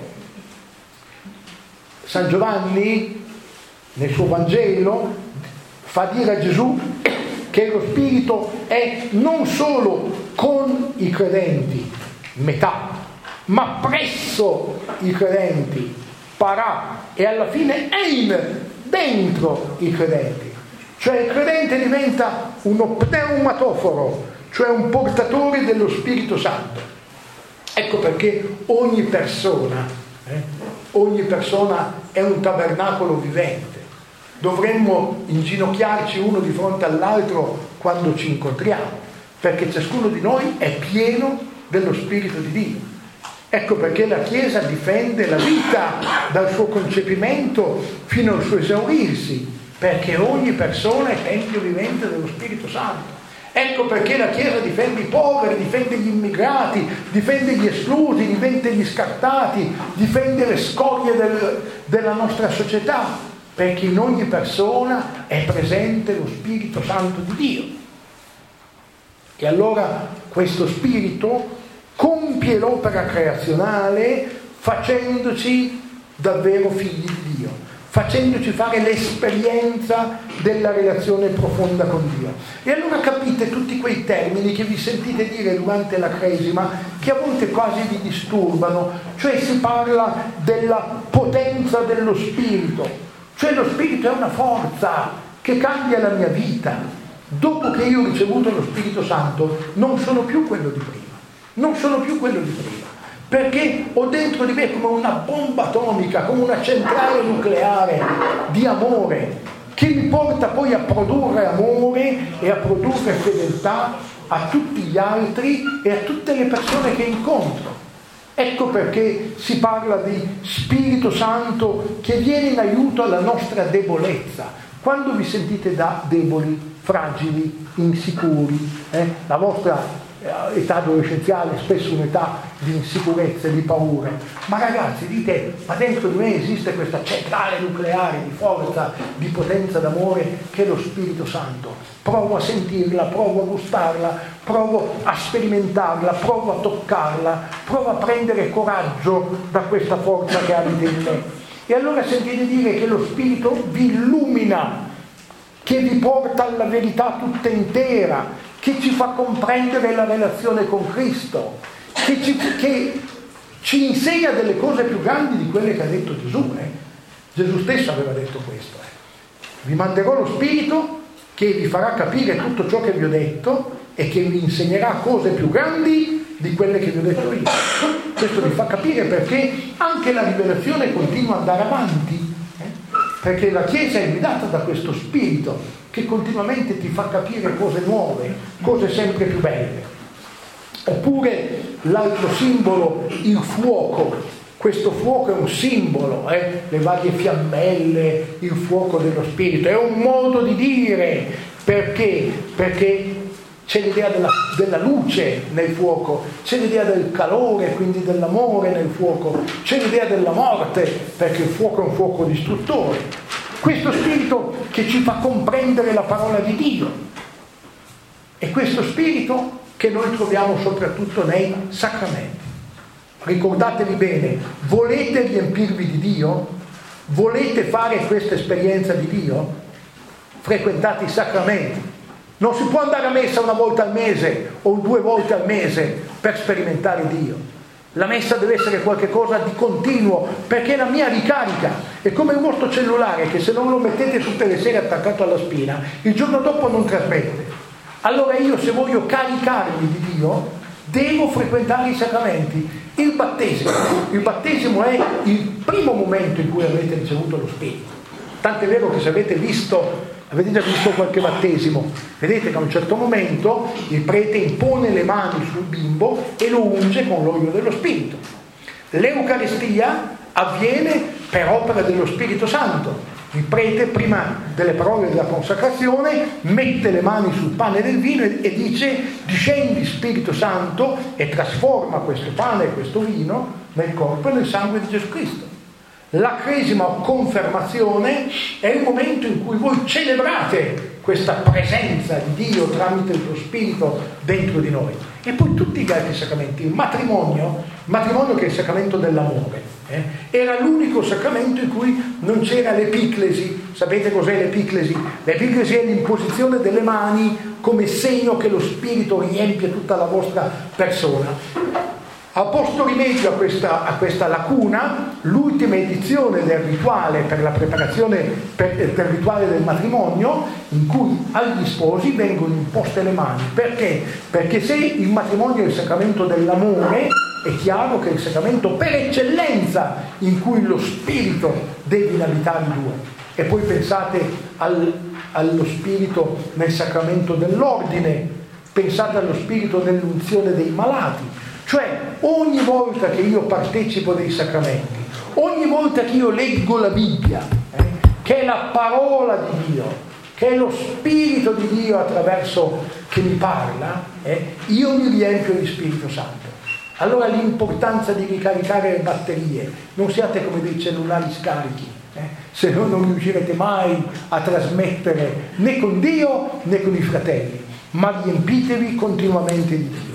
San Giovanni, nel suo Vangelo, fa dire a Gesù che lo Spirito è non solo con i credenti, metà, ma presso i credenti, parà, e alla fine ein, dentro i credenti. Cioè il credente diventa uno pneumatoforo, cioè un portatore dello Spirito Santo. Ecco perché ogni persona, eh, ogni persona è un tabernacolo vivente. Dovremmo inginocchiarci uno di fronte all'altro quando ci incontriamo, perché ciascuno di noi è pieno dello Spirito di Dio. Ecco perché la Chiesa difende la vita dal suo concepimento fino al suo esaurirsi, perché ogni persona è tempio vivente dello Spirito Santo. Ecco perché la Chiesa difende i poveri, difende gli immigrati, difende gli esclusi, difende gli scartati, difende le scorie del, della nostra società, perché in ogni persona è presente lo Spirito Santo di Dio. E allora questo Spirito compie l'opera creazionale facendoci davvero figli di Dio, facendoci fare l'esperienza della relazione profonda con Dio. E allora capite tutti quei termini che vi sentite dire durante la Cresima, che a volte quasi vi disturbano, cioè si parla della potenza dello Spirito. Cioè lo Spirito è una forza che cambia la mia vita. Dopo che io ho ricevuto lo Spirito Santo non sono più quello di prima, non sono più quello di prima, perché ho dentro di me come una bomba atomica, come una centrale nucleare di amore, che mi porta poi a produrre amore e a produrre fedeltà a tutti gli altri e a tutte le persone che incontro. Ecco perché si parla di Spirito Santo che viene in aiuto alla nostra debolezza. Quando vi sentite da deboli, fragili, insicuri, eh, la vostra età adolescenziale è spesso un'età di insicurezze, di paure, ma ragazzi dite, ma dentro di me esiste questa centrale nucleare di forza, di potenza d'amore che è lo Spirito Santo. Provo a sentirla, provo a gustarla, provo a sperimentarla, provo a toccarla, provo a prendere coraggio da questa forza che abita in me. E allora sentite dire che lo Spirito vi illumina, che vi porta alla verità tutta intera, che ci fa comprendere la relazione con Cristo, che ci, che ci insegna delle cose più grandi di quelle che ha detto Gesù. Eh? Gesù stesso aveva detto questo. Eh? Vi manderò lo Spirito che vi farà capire tutto ciò che vi ho detto e che vi insegnerà cose più grandi di quelle che vi ho detto io. Questo vi fa capire perché anche la rivelazione continua ad andare avanti, eh? Perché la Chiesa è guidata da questo Spirito che continuamente ti fa capire cose nuove, cose sempre più belle. Oppure l'altro simbolo, il fuoco. Questo fuoco è un simbolo, eh? Le varie fiammelle, il fuoco dello Spirito, è un modo di dire. Perché? Perché c'è l'idea della, della luce nel fuoco, c'è l'idea del calore, quindi dell'amore nel fuoco, c'è l'idea della morte, perché il fuoco è un fuoco distruttore. Questo Spirito che ci fa comprendere la parola di Dio, e questo Spirito che noi troviamo soprattutto nei sacramenti. Ricordatevi bene, volete riempirvi di Dio? Volete fare questa esperienza di Dio? Frequentate i sacramenti. Non si può andare a messa una volta al mese o due volte al mese per sperimentare Dio. La messa deve essere qualcosa di continuo, perché è la mia ricarica. È come il vostro cellulare che se non lo mettete tutte le sere attaccato alla spina, il giorno dopo non trasmette. Allora io, se voglio caricarmi di Dio, devo frequentare i sacramenti. Il battesimo, il battesimo è il primo momento in cui avete ricevuto lo Spirito. Tant'è vero che se avete visto, avete già visto qualche battesimo, vedete che a un certo momento il prete impone le mani sul bimbo e lo unge con l'olio dello Spirito. L'Eucaristia avviene per opera dello Spirito Santo, Il prete, prima delle parole della consacrazione, mette le mani sul pane e del vino e, e dice: discendi Spirito Santo e trasforma questo pane e questo vino nel corpo e nel sangue di Gesù Cristo. La cresima confermazione è il momento in cui voi celebrate questa presenza di Dio tramite il suo Spirito dentro di noi. E poi tutti gli altri sacramenti. Il matrimonio, il matrimonio che è il sacramento dell'amore, eh, era l'unico sacramento in cui non c'era l'epiclesi. Sapete cos'è l'epiclesi? L'epiclesi è l'imposizione delle mani come segno che lo Spirito riempie tutta la vostra persona. Ha posto rimedio a questa, a questa lacuna l'ultima edizione del rituale per la preparazione per, del rituale del matrimonio, in cui agli sposi vengono imposte le mani. Perché? Perché se il matrimonio è il sacramento dell'amore, è chiaro che è il sacramento per eccellenza in cui lo Spirito deve inabitare i due. E poi pensate al, allo Spirito nel sacramento dell'ordine, pensate allo Spirito nell'unzione dei malati. Cioè, ogni volta che io partecipo dei sacramenti, ogni volta che io leggo la Bibbia, eh, che è la parola di Dio, che è lo Spirito di Dio attraverso che mi parla, eh, io mi riempio di Spirito Santo. Allora l'importanza di ricaricare le batterie, non siate come dei cellulari scarichi, eh, se no non riuscirete mai a trasmettere né con Dio né con i fratelli, ma riempitevi continuamente di Dio.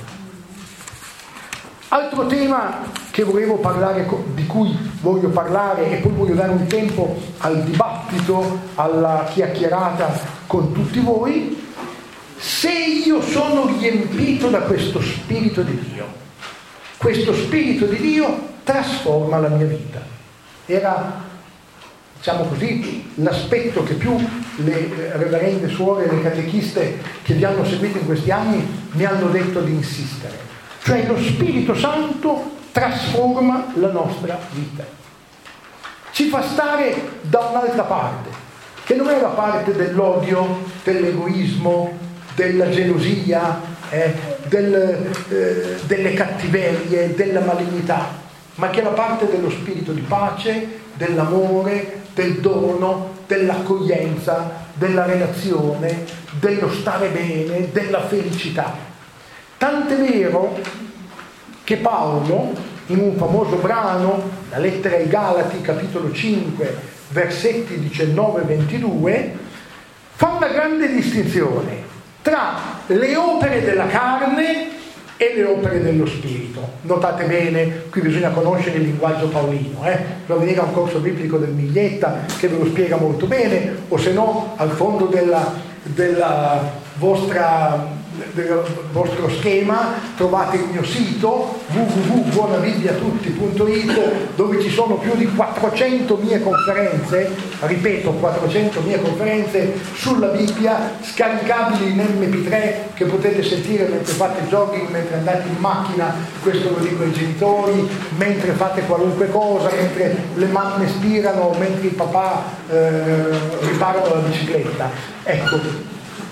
Altro tema che volevo parlare, di cui voglio parlare, e poi voglio dare un tempo al dibattito, alla chiacchierata con tutti voi: se io sono riempito da questo Spirito di Dio, questo Spirito di Dio trasforma la mia vita. Era, diciamo così, l'aspetto che più le reverende suore e le catechiste che vi hanno seguito in questi anni mi hanno detto di insistere. Cioè lo Spirito Santo trasforma la nostra vita, ci fa stare da un'altra parte, che non è la parte dell'odio, dell'egoismo, della gelosia, eh, del, eh, delle cattiverie, della malignità, ma che è la parte dello spirito di pace, dell'amore, del dono, dell'accoglienza, della relazione, dello stare bene, della felicità. Tant'è vero che Paolo, in un famoso brano, la lettera ai Galati, capitolo cinque, versetti diciannove e ventidue, fa una grande distinzione tra le opere della carne e le opere dello Spirito. Notate bene, qui bisogna conoscere il linguaggio paolino, eh? Bisogna venire a un corso biblico del Miglietta che ve lo spiega molto bene, o se no al fondo della, della vostra... del vostro schema trovate il mio sito w w w punto buona bibbia tutti punto i t, dove ci sono più di quattrocento mie conferenze, ripeto quattrocento mie conferenze sulla Bibbia, scaricabili in emme pi tre, che potete sentire mentre fate jogging, mentre andate in macchina, questo lo dico ai genitori, mentre fate qualunque cosa, mentre le mamme spirano, mentre il papà eh, riparano la bicicletta. Ecco,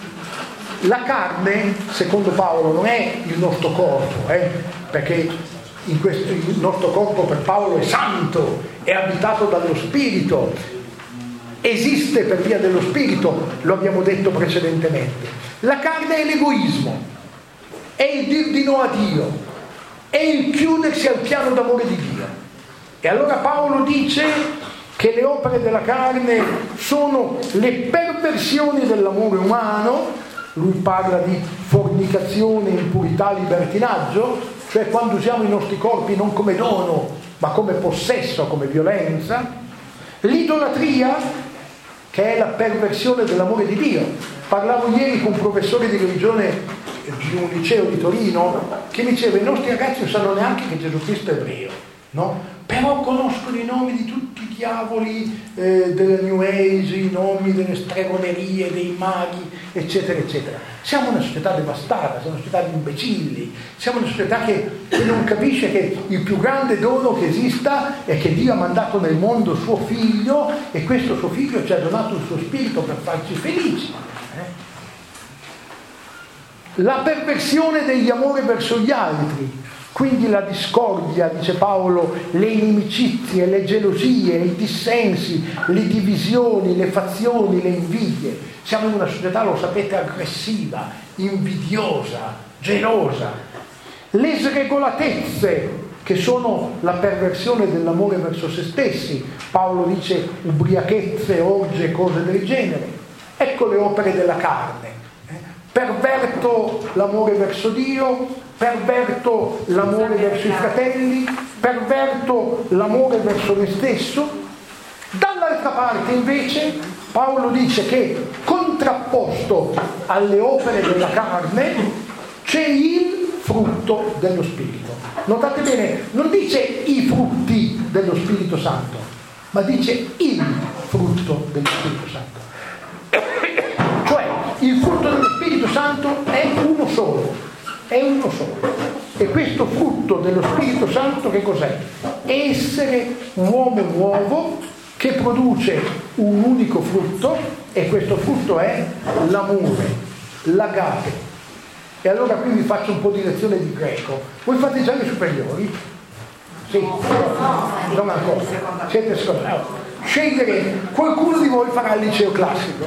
la carne, secondo Paolo, non è il nostro corpo, eh? Perché in questo, il nostro corpo per Paolo è santo, è abitato dallo Spirito, esiste per via dello Spirito, lo abbiamo detto precedentemente. La carne è l'egoismo, è il dir di no a Dio, è il chiudersi al piano d'amore di Dio. E allora Paolo dice che le opere della carne sono le perversioni dell'amore umano. Lui parla di fornicazione, impurità, libertinaggio, cioè quando usiamo i nostri corpi non come dono, ma come possesso, come violenza. L'idolatria, che è la perversione dell'amore di Dio. Parlavo ieri con un professore di religione di un liceo di Torino che mi diceva: i nostri ragazzi non sanno neanche che Gesù Cristo è ebreo, no? Però conoscono i nomi di tutti i diavoli eh, della New Age, i nomi delle stregonerie, dei maghi, eccetera, eccetera. Siamo una società devastata, siamo una società di imbecilli, siamo una società che, che non capisce che il più grande dono che esista è che Dio ha mandato nel mondo suo figlio, e questo suo figlio ci ha donato il suo spirito per farci felici. Eh? La perversione degli amori verso gli altri. Quindi la discordia, dice Paolo, le inimicizie, le gelosie, i dissensi, le divisioni, le fazioni, le invidie. Siamo in una società, lo sapete, aggressiva, invidiosa, gelosa. Le sregolatezze, che sono la perversione dell'amore verso se stessi. Paolo dice ubriachezze, orge, cose del genere. Ecco le opere della carne. Perverto l'amore verso Dio, perverto l'amore verso i fratelli, perverto l'amore verso me stesso. Dall'altra parte invece Paolo dice che contrapposto alle opere della carne c'è il frutto dello Spirito. Notate bene, non dice i frutti dello Spirito Santo, ma dice il frutto dello Spirito Santo. Cioè, il frutto dello Spirito Santo è uno solo, è uno solo. E questo frutto dello Spirito Santo che cos'è? Essere un uomo nuovo che produce un unico frutto, e questo frutto è l'amore, l'agape. E allora qui vi faccio un po' di lezione di greco. Voi fate già le superiori? Sì, non ancora. Siete scordati. Scegliere, qualcuno di voi farà il liceo classico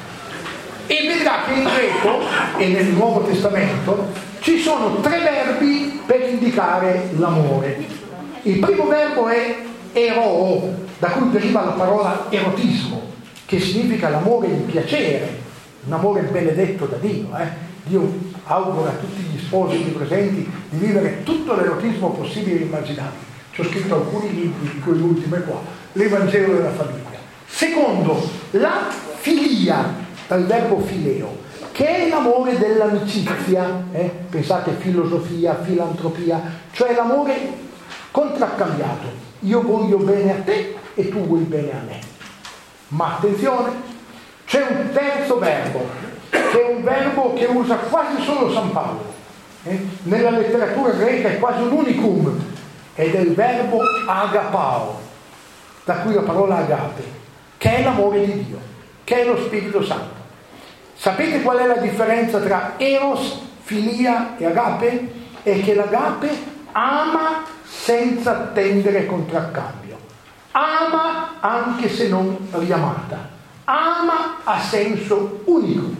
e vedrà che in greco e nel Nuovo Testamento ci sono tre verbi per indicare l'amore. Il primo verbo è eroo, da cui deriva la parola erotismo, che significa l'amore di piacere, un amore benedetto da Dio. Eh? Dio augura a tutti gli sposi qui presenti di vivere tutto l'erotismo possibile e immaginabile. Ci ho scritto alcuni libri, di cui l'ultimo è qua, l'Evangelo della famiglia. Secondo, la filia, dal verbo fileo, che è l'amore dell'amicizia, eh? Pensate filosofia, filantropia, cioè l'amore contraccambiato. Io voglio bene a te e tu vuoi bene a me. Ma attenzione, c'è un terzo verbo, che è un verbo che usa quasi solo San Paolo. Eh? Nella letteratura greca è quasi un unicum, ed è il verbo agapao, da cui la parola agape, che è l'amore di Dio, che è lo Spirito Santo. Sapete qual è la differenza tra eros, filia e agape? È che l'agape ama senza attendere contraccambio, ama anche se non riamata, ama a senso unico.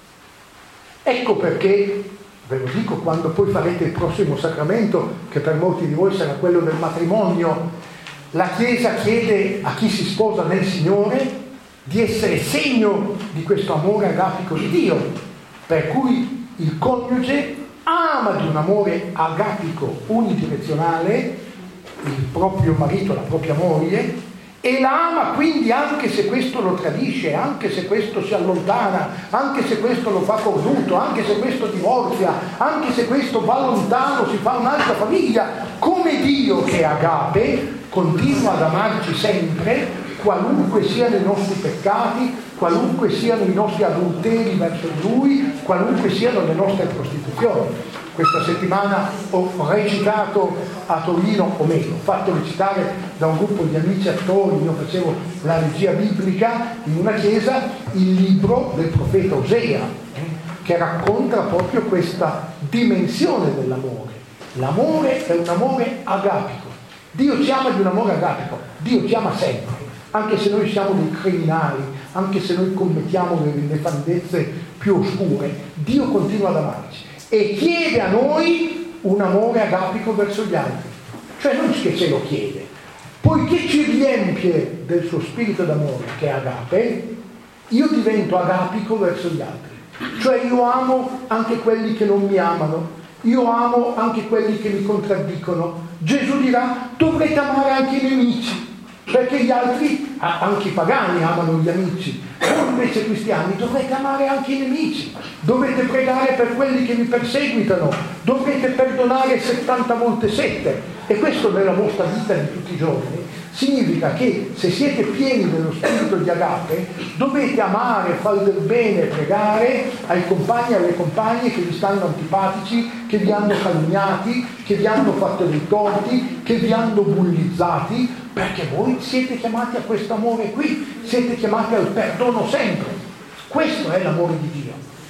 Ecco perché, ve lo dico, quando poi farete il prossimo sacramento, che per molti di voi sarà quello del matrimonio, la Chiesa chiede a chi si sposa nel Signore di essere segno di questo amore agapico di Dio, per cui il coniuge ama di un amore agapico unidirezionale il proprio marito, la propria moglie, e la ama quindi anche se questo lo tradisce, anche se questo si allontana, anche se questo lo fa cornuto, anche se questo divorzia, anche se questo va lontano, si fa un'altra famiglia, come Dio che è agape continua ad amarci sempre, qualunque siano i nostri peccati, qualunque siano i nostri adulteri verso Lui, qualunque siano le nostre prostituzioni. Questa settimana ho recitato a Torino, o meglio, ho fatto recitare da un gruppo di amici attori, io facevo la regia biblica in una chiesa, il libro del profeta Osea, eh, che racconta proprio questa dimensione dell'amore. L'amore è un amore agapico. Dio ci ama di un amore agapico, Dio ci ama sempre, anche se noi siamo dei criminali, anche se noi commettiamo delle nefandezze più oscure, Dio continua ad amarci e chiede a noi un amore agapico verso gli altri, cioè non che ce lo chiede, poiché ci riempie del suo spirito d'amore che è agape, io divento agapico verso gli altri, cioè io amo anche quelli che non mi amano, io amo anche quelli che mi contraddicono. Gesù dirà: dovrete amare anche i nemici, perché gli altri, anche i pagani, amano gli amici, voi invece cristiani dovrete amare anche i nemici, dovete pregare per quelli che vi perseguitano, dovrete perdonare settanta volte sette. E questo nella vostra vita di tutti i giorni significa che se siete pieni dello spirito di agape dovete amare, fare del bene, pregare ai compagni e alle compagne che vi stanno antipatici, che vi hanno calunniati, che vi hanno fatto dei torti, che vi hanno bullizzati, perché voi siete chiamati a questo amore qui, siete chiamati al perdono sempre. Questo è l'amore di Dio.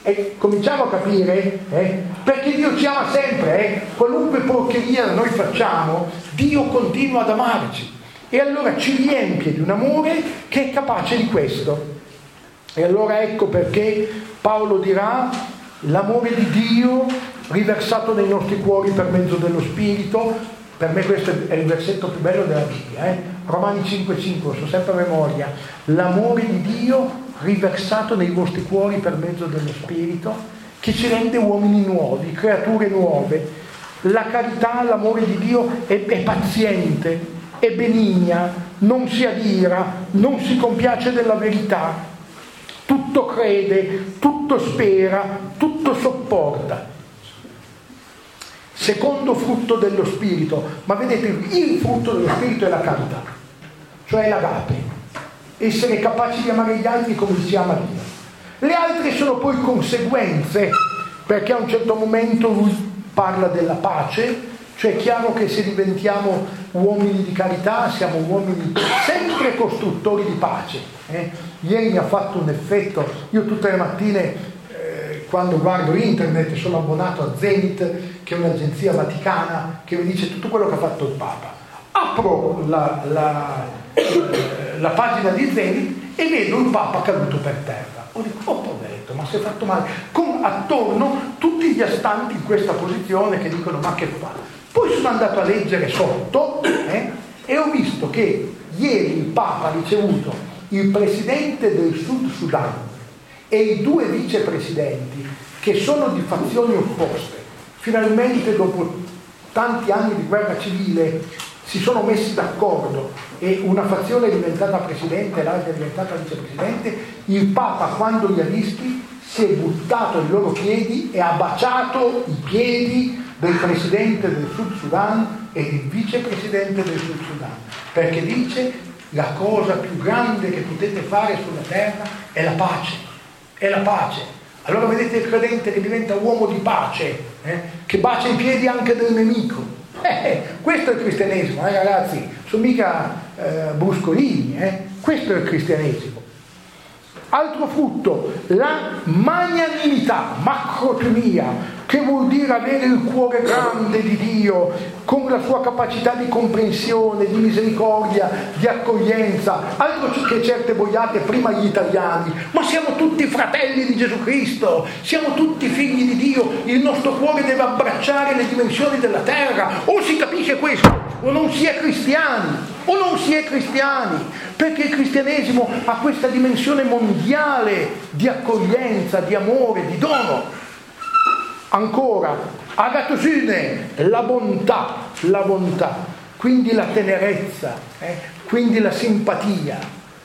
E cominciamo a capire, eh? Perché Dio ci ama sempre, eh? Qualunque porcheria noi facciamo, Dio continua ad amarci. E allora ci riempie di un amore che è capace di questo. E allora ecco perché Paolo dirà: l'amore di Dio riversato nei nostri cuori per mezzo dello Spirito. Per me questo è il versetto più bello della Bibbia, eh? Romani cinque cinque, lo so sempre a memoria. L'amore di Dio riversato nei vostri cuori per mezzo dello Spirito, che ci rende uomini nuovi, creature nuove. La carità, l'amore di Dio è, è paziente, è benigna, non si adira, non si compiace della verità, tutto crede, tutto spera, tutto sopporta. Secondo frutto dello Spirito, ma vedete, il frutto dello Spirito è la carità, cioè l'agape, essere capaci di amare gli altri come si ama Dio. Le altre sono poi conseguenze, perché a un certo momento lui parla della pace, cioè è chiaro che se diventiamo uomini di carità siamo uomini sempre costruttori di pace. Eh? Ieri mi ha fatto un effetto, io tutte le mattine quando guardo internet sono abbonato a Zenit, che è un'agenzia vaticana che mi dice tutto quello che ha fatto il Papa. Apro la, la, la pagina di Zenit e vedo il Papa caduto per terra. Ho detto, oh poveretto, ma si è fatto male. Con attorno tutti gli astanti in questa posizione che dicono ma che fa? Poi sono andato a leggere sotto eh, e ho visto che ieri il Papa ha ricevuto il presidente del Sud Sudan e i due vicepresidenti che sono di fazioni opposte. Finalmente dopo tanti anni di guerra civile si sono messi d'accordo e una fazione è diventata presidente e l'altra è diventata vicepresidente. Il Papa, quando li ha visti, si è buttato ai loro piedi e ha baciato i piedi del presidente del Sud Sudan e del vicepresidente del Sud Sudan, perché dice: la cosa più grande che potete fare sulla terra è la pace. È la pace. Allora vedete il credente che diventa uomo di pace, eh? Che bacia i piedi anche del nemico. Eh, questo è il cristianesimo, eh, ragazzi, sono mica eh, bruscolini, eh? Questo è il cristianesimo. Altro frutto, la magnanimità, macrotimia, che vuol dire avere il cuore grande di Dio, con la sua capacità di comprensione, di misericordia, di accoglienza. Altro che certe boiate prima gli italiani, ma siamo tutti fratelli di Gesù Cristo, siamo tutti figli di Dio, il nostro cuore deve abbracciare le dimensioni della terra. O si capisce questo o non si è cristiani, o non si è cristiani, perché il cristianesimo ha questa dimensione mondiale di accoglienza, di amore, di dono. Ancora, agatosine, la bontà, la bontà, quindi la tenerezza, eh? Quindi la simpatia.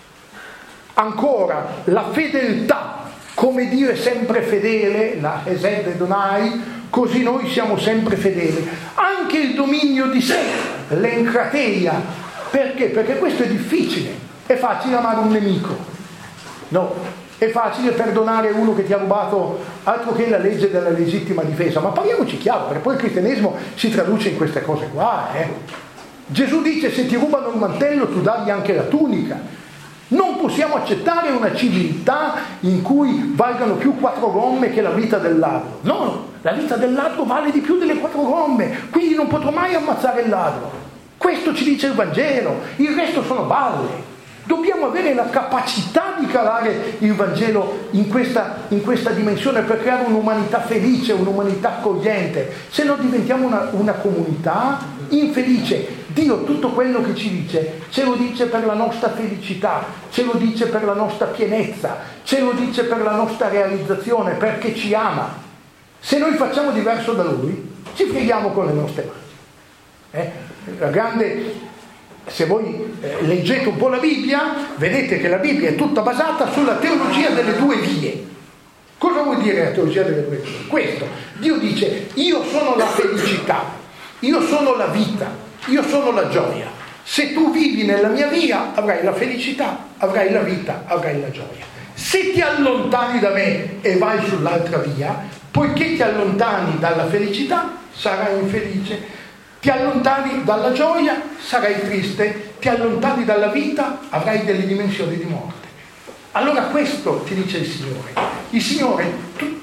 Ancora, la fedeltà, come Dio è sempre fedele, la Hesed Adonai, così noi siamo sempre fedeli. Anche il dominio di sé, l'encrateia. Perché? Perché questo è difficile. È facile amare un nemico, no? È facile perdonare uno che ti ha rubato, altro che la legge della legittima difesa. Ma parliamoci chiaro, perché poi il cristianesimo si traduce in queste cose qua. Eh? Gesù dice: se ti rubano il mantello tu dagli anche la tunica. Non possiamo accettare una civiltà in cui valgano più quattro gomme che la vita del ladro. No, la vita del ladro vale di più delle quattro gomme, quindi non potrò mai ammazzare il ladro. Questo ci dice il Vangelo, il resto sono balle. Dobbiamo avere la capacità di calare il Vangelo in questa, in questa dimensione per creare un'umanità felice, un'umanità accogliente, se no diventiamo una, una comunità infelice. Dio tutto quello che ci dice, ce lo dice per la nostra felicità, ce lo dice per la nostra pienezza, ce lo dice per la nostra realizzazione, perché ci ama. Se noi facciamo diverso da Lui, ci freghiamo con le nostre mani. Eh? La grande... Se voi eh, leggete un po' la Bibbia, vedete che la Bibbia è tutta basata sulla teologia delle due vie. Cosa vuol dire la teologia delle due vie? Questo, Dio dice: io sono la felicità, io sono la vita, io sono la gioia. Se tu vivi nella mia via, avrai la felicità, avrai la vita, avrai la gioia. Se ti allontani da me e vai sull'altra via, poiché ti allontani dalla felicità, sarai infelice. Ti allontani dalla gioia, sarai triste, ti allontani dalla vita, avrai delle dimensioni di morte. Allora questo ti dice il Signore. Il Signore, tu,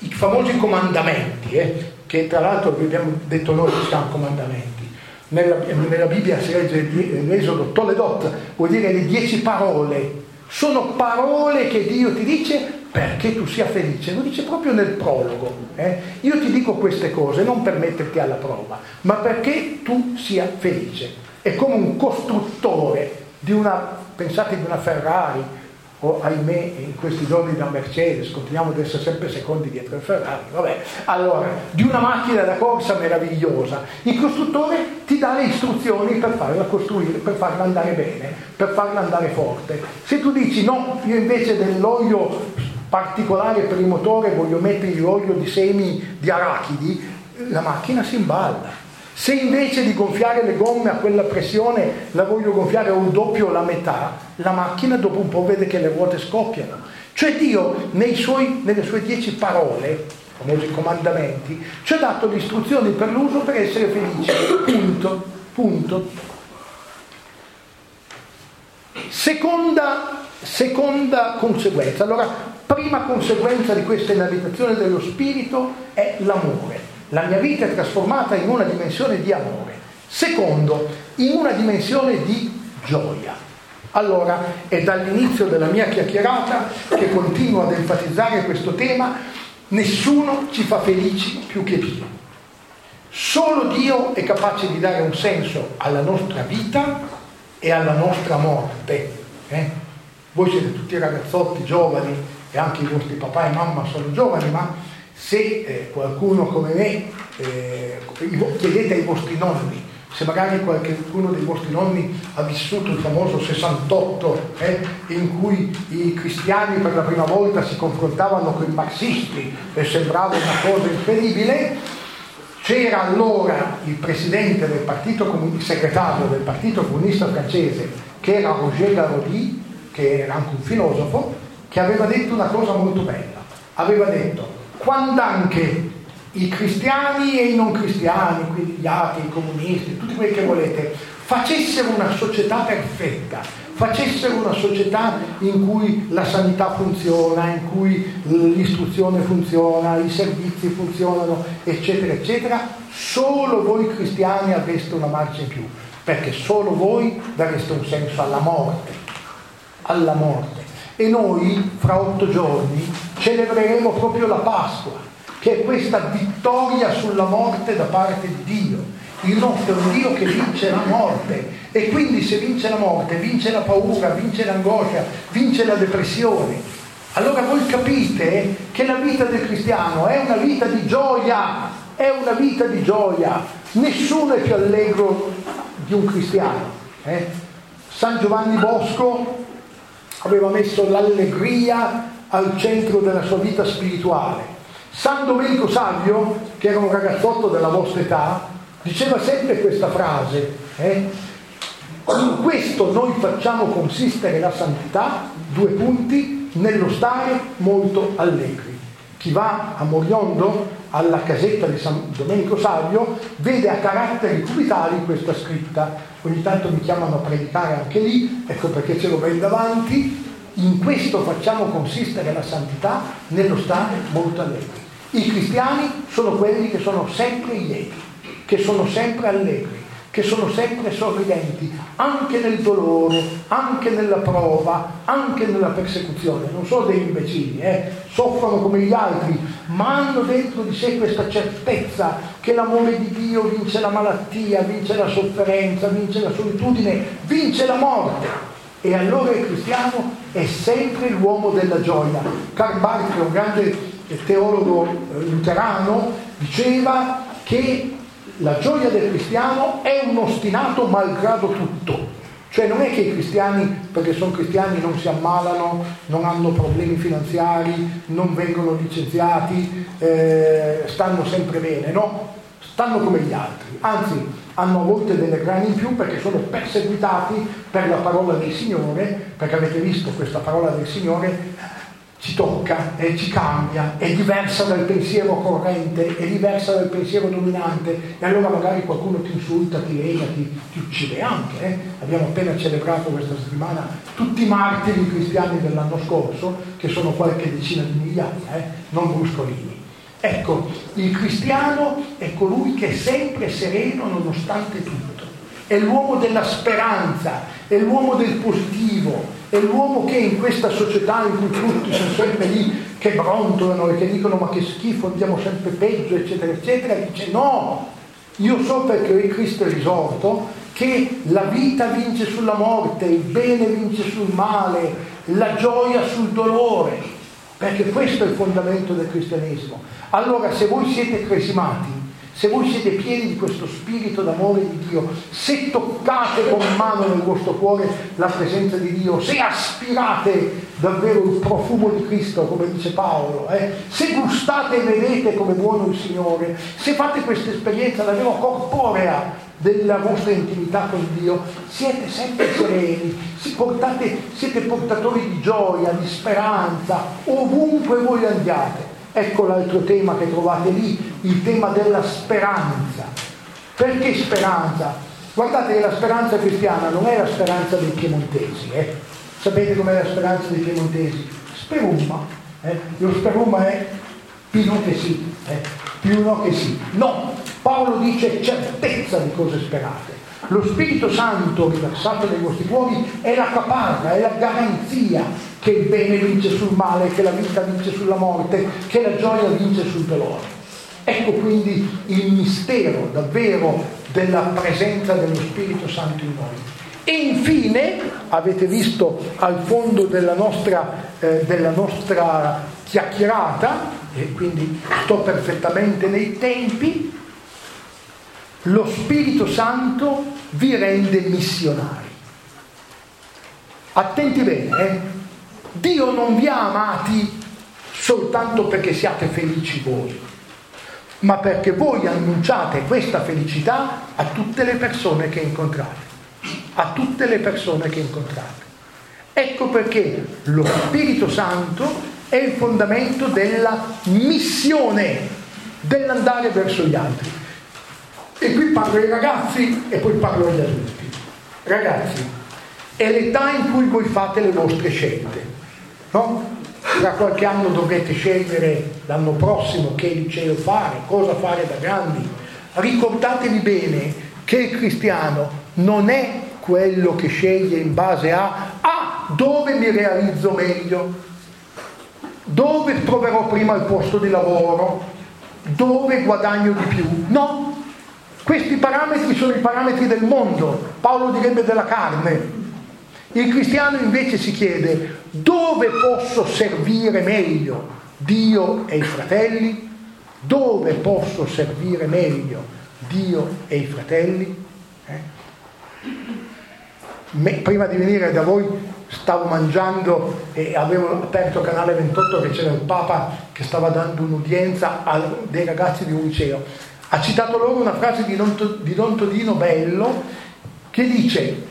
i famosi comandamenti, eh, che tra l'altro vi abbiamo detto noi che si chiamano comandamenti. Nella, nella Bibbia si legge l'Esodo Toledot, vuol dire le dieci parole. Sono parole che Dio ti dice perché tu sia felice, lo dice proprio nel prologo. Eh? Io ti dico queste cose non per metterti alla prova, ma perché tu sia felice. È come un costruttore di una, pensate di una Ferrari, o ahimè in questi giorni da Mercedes, continuiamo ad essere sempre secondi dietro il Ferrari, vabbè, allora, di una macchina da corsa meravigliosa. Il costruttore ti dà le istruzioni per farla costruire, per farla andare bene, per farla andare forte. Se tu dici no, io invece dell'olio particolare per il motore voglio mettere l'olio di semi di arachidi, la macchina si imballa. Se invece di gonfiare le gomme a quella pressione la voglio gonfiare a un doppio o la metà, la macchina dopo un po' vede che le ruote scoppiano. Cioè Dio nei suoi, nelle sue dieci parole, famosi comandamenti, ci ha dato le istruzioni per l'uso per essere felici. Punto. Punto. Seconda, seconda conseguenza. Allora, prima conseguenza di questa inabitazione dello spirito è l'amore. La mia vita è trasformata in una dimensione di amore. Secondo, in una dimensione di gioia. Allora, è dall'inizio della mia chiacchierata che continuo ad enfatizzare questo tema: nessuno ci fa felici più che Dio. Solo Dio è capace di dare un senso alla nostra vita e alla nostra morte. Eh? Voi siete tutti ragazzotti giovani e anche i vostri papà e mamma sono giovani, ma se eh, qualcuno come me, eh, chiedete ai vostri nonni, se magari qualcuno dei vostri nonni ha vissuto il famoso sessantotto, eh, in cui i cristiani per la prima volta si confrontavano con i marxisti e sembrava una cosa incredibile, c'era allora il presidente del partito comunista, il segretario del partito comunista francese, che era Roger Garaudy, che era anche un filosofo, che aveva detto una cosa molto bella. Aveva detto: quando anche i cristiani e i non cristiani, quindi gli atei, i comunisti, tutti quelli che volete, facessero una società perfetta, facessero una società in cui la sanità funziona, in cui l'istruzione funziona, i servizi funzionano, eccetera, eccetera, solo voi cristiani avreste una marcia in più, perché solo voi dareste un senso alla morte, alla morte. E noi fra otto giorni celebreremo proprio la Pasqua, che è questa vittoria sulla morte da parte di Dio. Il nostro Dio che vince la morte, e quindi se vince la morte vince la paura, vince l'angoscia, vince la depressione. Allora voi capite che la vita del cristiano è una vita di gioia, è una vita di gioia. Nessuno è più allegro di un cristiano. Eh? San Giovanni Bosco aveva messo l'allegria al centro della sua vita spirituale. San Domenico Savio, che era un ragazzotto della vostra età, diceva sempre questa frase, eh? In questo noi facciamo consistere la santità, due punti, nello stare molto allegri. Chi va a Moriondo, alla casetta di San Domenico Savio, vede a caratteri cubitali questa scritta. Ogni tanto mi chiamano a predicare anche lì, ecco perché ce l'ho ben davanti. In questo facciamo consistere la santità, nello stare molto allegri. I cristiani sono quelli che sono sempre lieti, che sono sempre allegri, che sono sempre sorridenti, anche nel dolore, anche nella prova, anche nella persecuzione. Non sono degli imbecilli, eh? Soffrono come gli altri, ma hanno dentro di sé questa certezza che l'amore di Dio vince la malattia, vince la sofferenza, vince la solitudine, vince la morte. E allora il cristiano è sempre l'uomo della gioia. Karl Barth, un grande teologo luterano, diceva che la gioia del cristiano è un ostinato malgrado tutto. Cioè non è che i cristiani, perché sono cristiani, non si ammalano, non hanno problemi finanziari, non vengono licenziati, eh, stanno sempre bene, no? Stanno come gli altri, anzi hanno a volte delle grani in più perché sono perseguitati per la parola del Signore, perché avete visto questa parola del Signore ci tocca e ci cambia, è diversa dal pensiero corrente, è diversa dal pensiero dominante, e allora magari qualcuno ti insulta, ti lega, ti, ti uccide anche. Eh? Abbiamo appena celebrato questa settimana tutti i martiri cristiani dell'anno scorso, che sono qualche decina di migliaia, eh? non bruscolini. Ecco, il cristiano è colui che è sempre sereno nonostante tutto, è l'uomo della speranza, è l'uomo del positivo, è l'uomo che in questa società in cui tutti sono sempre lì che brontolano e che dicono ma che schifo, andiamo sempre peggio, eccetera, eccetera, dice no, io so perché Cristo è risorto, che la vita vince sulla morte, il bene vince sul male, la gioia sul dolore, perché questo è il fondamento del cristianesimo. Allora, se voi siete cresimati, se voi siete pieni di questo spirito d'amore di Dio, se toccate con mano nel vostro cuore la presenza di Dio, se aspirate davvero il profumo di Cristo, come dice Paolo, eh, se gustate e vedete come buono il Signore, se fate questa esperienza davvero corporea della vostra intimità con Dio, siete sempre sereni, portate, siete portatori di gioia, di speranza, ovunque voi andiate. Ecco l'altro tema che trovate lì, il tema della speranza. Perché speranza? Guardate che la speranza cristiana non è la speranza dei piemontesi, eh? Sapete com'è la speranza dei piemontesi? Sperumma, eh? Lo sperumma è più no che sì, eh? più no che sì. No, Paolo dice certezza di cose sperate. Lo Spirito Santo riversato nei vostri cuori è la caparra, è la garanzia che il bene vince sul male, che la vita vince sulla morte, che la gioia vince sul dolore. Ecco quindi il mistero davvero della presenza dello Spirito Santo in noi. E infine, avete visto al fondo della nostra, eh, della nostra chiacchierata, e quindi sto perfettamente nei tempi, lo Spirito Santo vi rende missionari. Attenti bene, eh? Dio non vi ha amati soltanto perché siate felici voi, ma perché voi annunciate questa felicità a tutte le persone che incontrate, a tutte le persone che incontrate. Ecco perché lo Spirito Santo è il fondamento della missione, dell'andare verso gli altri. E qui parlo ai ragazzi e poi parlo agli adulti. Ragazzi, è l'età in cui voi fate le vostre scelte, no? Tra qualche anno dovrete scegliere l'anno prossimo che liceo fare, cosa fare da grandi. Ricordatevi bene che il cristiano non è quello che sceglie in base a ah, dove mi realizzo meglio, dove troverò prima il posto di lavoro, dove guadagno di più. No, questi parametri sono i parametri del mondo, Paolo direbbe della carne. Il cristiano invece si chiede dove posso servire meglio Dio e i fratelli, dove posso servire meglio Dio e i fratelli. Eh? Me, prima di venire da voi stavo mangiando e avevo aperto Canale ventotto che c'era il Papa che stava dando un'udienza a dei ragazzi di un liceo. Ha citato loro una frase di Don, di Don Todino Bello che dice: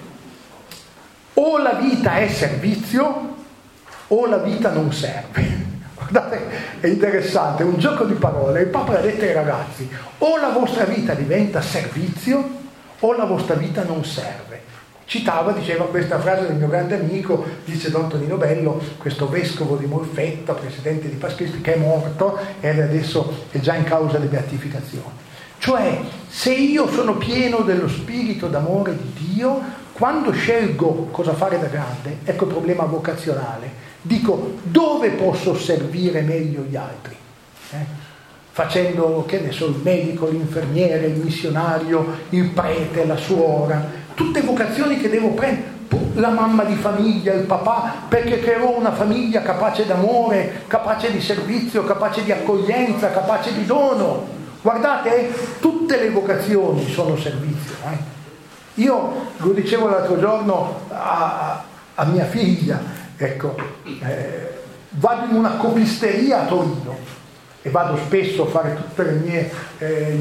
o la vita è servizio o la vita non serve. Guardate, è interessante, è un gioco di parole. Il Papa ha detto ai ragazzi: o la vostra vita diventa servizio o la vostra vita non serve. Citava, diceva questa frase del mio grande amico, dice Don Tonino Bello, questo vescovo di Molfetta, presidente di Paschisti, che è morto ed adesso è già in causa di beatificazione. Cioè, se io sono pieno dello spirito d'amore di Dio, quando scelgo cosa fare da grande, ecco il problema vocazionale, dico dove posso servire meglio gli altri, eh? Facendo, che ne so, il medico, l'infermiere, il missionario, il prete, la suora, tutte vocazioni che devo prendere, la mamma di famiglia, il papà, perché creerò una famiglia capace d'amore, capace di servizio, capace di accoglienza, capace di dono. Guardate, eh, tutte le vocazioni sono servizio. Eh. Io lo dicevo l'altro giorno a, a mia figlia, ecco, eh, vado in una copisteria a Torino e vado spesso a fare tutte le mie, eh,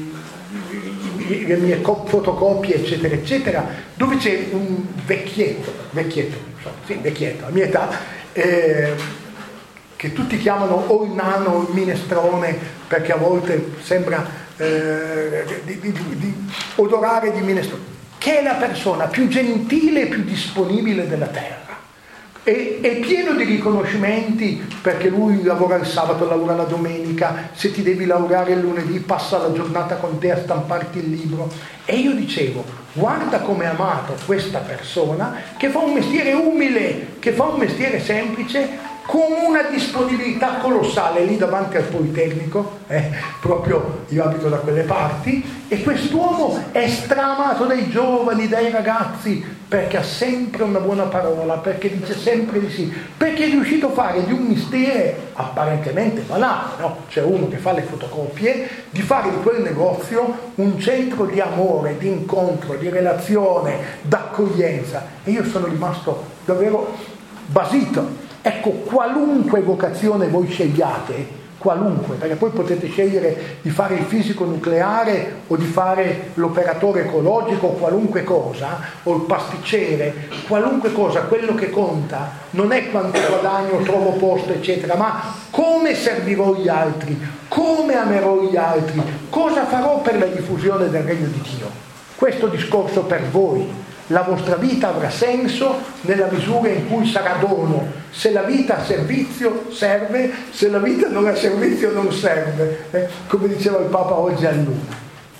le mie fotocopie, eccetera, eccetera, dove c'è un vecchietto, vecchietto, sì, vecchietto, a mia età, eh, che tutti chiamano o il nano o il minestrone, perché a volte sembra eh, di, di, di odorare di minestrone, che è la persona più gentile e più disponibile della terra. è, è pieno di riconoscimenti, perché lui lavora il sabato, lavora la domenica, se ti devi lavorare il lunedì passa la giornata con te a stamparti il libro. E io dicevo, guarda come è amato questa persona che fa un mestiere umile, che fa un mestiere semplice, con una disponibilità colossale lì davanti al Politecnico, eh, proprio io abito da quelle parti, e quest'uomo è stramato dai giovani, dai ragazzi, perché ha sempre una buona parola, perché dice sempre di sì, perché è riuscito a fare di un mestiere apparentemente banale, no? C'è uno che fa le fotocopie, di fare di quel negozio un centro di amore, di incontro, di relazione, d'accoglienza, e io sono rimasto davvero basito. Ecco, qualunque vocazione voi scegliate, qualunque, perché poi potete scegliere di fare il fisico nucleare o di fare l'operatore ecologico, qualunque cosa, o il pasticcere, qualunque cosa, quello che conta non è quanto guadagno, trovo posto, eccetera, ma come servirò gli altri, come amerò gli altri, cosa farò per la diffusione del regno di Dio. Questo discorso per voi. La vostra vita avrà senso nella misura in cui sarà dono. Se la vita a servizio serve, se la vita non è a servizio non serve, eh? Come diceva il Papa oggi a Luna.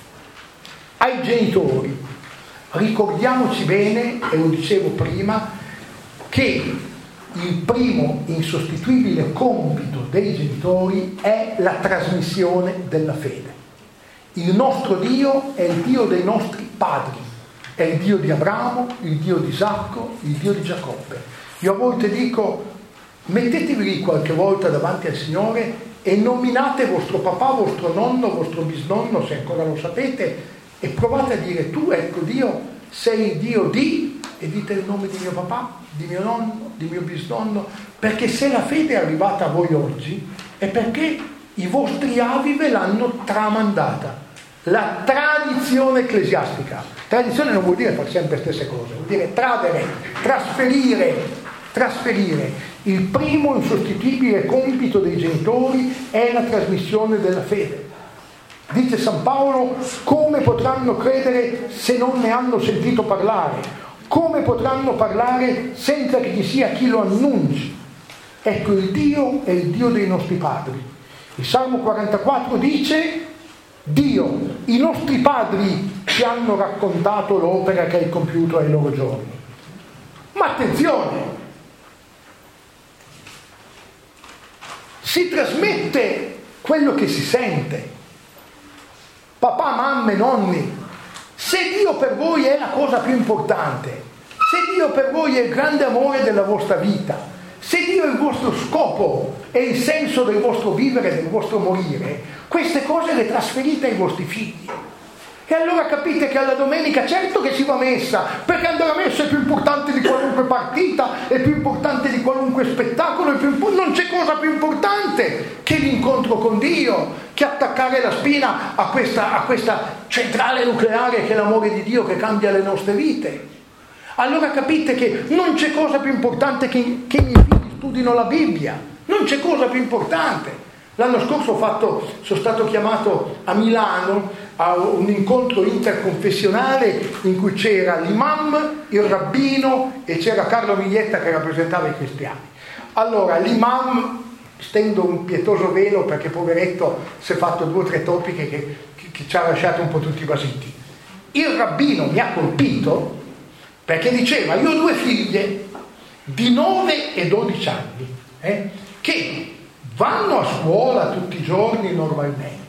Ai genitori, ricordiamoci bene, e lo dicevo prima, che il primo insostituibile compito dei genitori è la trasmissione della fede. Il nostro Dio è il Dio dei nostri padri. È il Dio di Abramo, il Dio di Isacco, il Dio di Giacobbe. Io a volte dico, mettetevi lì qualche volta davanti al Signore e nominate vostro papà, vostro nonno, vostro bisnonno, se ancora lo sapete, e provate a dire, tu, ecco Dio, sei il Dio di, e dite il nome di mio papà, di mio nonno, di mio bisnonno, perché se la fede è arrivata a voi oggi è perché i vostri avi ve l'hanno tramandata. La tradizione ecclesiastica. Tradizione non vuol dire fare sempre le stesse cose, vuol dire tradere, trasferire, trasferire. Il primo insostituibile compito dei genitori è la trasmissione della fede. Dice San Paolo, come potranno credere se non ne hanno sentito parlare? Come potranno parlare senza che ci sia chi lo annunci? Ecco, il Dio è il Dio dei nostri padri. Il Salmo quarantaquattro dice, Dio, i nostri padri ci hanno raccontato l'opera che hai compiuto ai loro giorni. Ma attenzione, si trasmette quello che si sente. Papà, mamme, nonni, se Dio per voi è la cosa più importante, se Dio per voi è il grande amore della vostra vita, se Dio è il vostro scopo e il senso del vostro vivere, del vostro morire, queste cose le trasferite ai vostri figli. E allora capite che alla domenica certo che si va a messa, perché andare a messa è più importante di qualunque partita, è più importante di qualunque spettacolo, è più impo- non c'è cosa più importante che l'incontro con Dio, che attaccare la spina a questa, a questa centrale nucleare che è l'amore di Dio che cambia le nostre vite. Allora capite che non c'è cosa più importante che, che i miei figli studino la Bibbia, non c'è cosa più importante. L'anno scorso ho fatto, sono stato chiamato a Milano a un incontro interconfessionale in cui c'era l'imam, il rabbino e c'era Carlo Miglietta che rappresentava i cristiani. Allora l'imam, stendo un pietoso velo perché poveretto si è fatto due o tre topiche che, che, che ci ha lasciato un po' tutti basiti. Il rabbino mi ha colpito perché diceva, io ho due figlie di nove e dodici anni eh, che vanno a scuola tutti i giorni normalmente,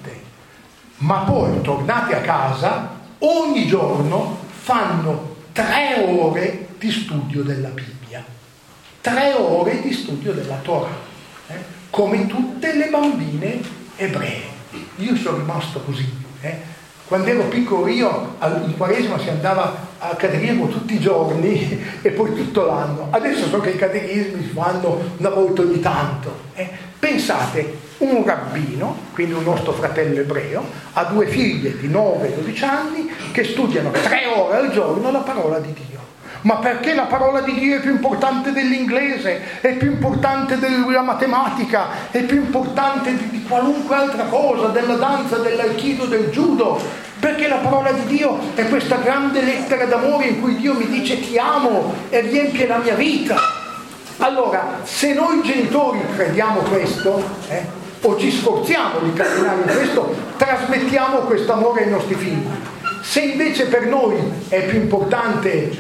ma poi tornati a casa ogni giorno fanno tre ore di studio della Bibbia, tre ore di studio della Torah, eh, come tutte le bambine ebree. Io sono rimasto così. Eh. Quando ero piccolo io in Quaresima si andava al catechismo tutti i giorni e poi tutto l'anno. Adesso so che i catechismi si fanno una volta ogni tanto. Eh. Pensate, un rabbino, quindi un nostro fratello ebreo, ha due figlie di nove e dodici anni che studiano tre ore al giorno la parola di Dio. Ma perché la parola di Dio è più importante dell'inglese, è più importante della matematica, è più importante di, di qualunque altra cosa, della danza, dell'aikido, del judo? Perché la parola di Dio è questa grande lettera d'amore in cui Dio mi dice ti amo e riempie la mia vita. Allora, se noi genitori crediamo questo, eh, o ci sforziamo di camminare in questo, trasmettiamo questo amore ai nostri figli. Se invece per noi è più importante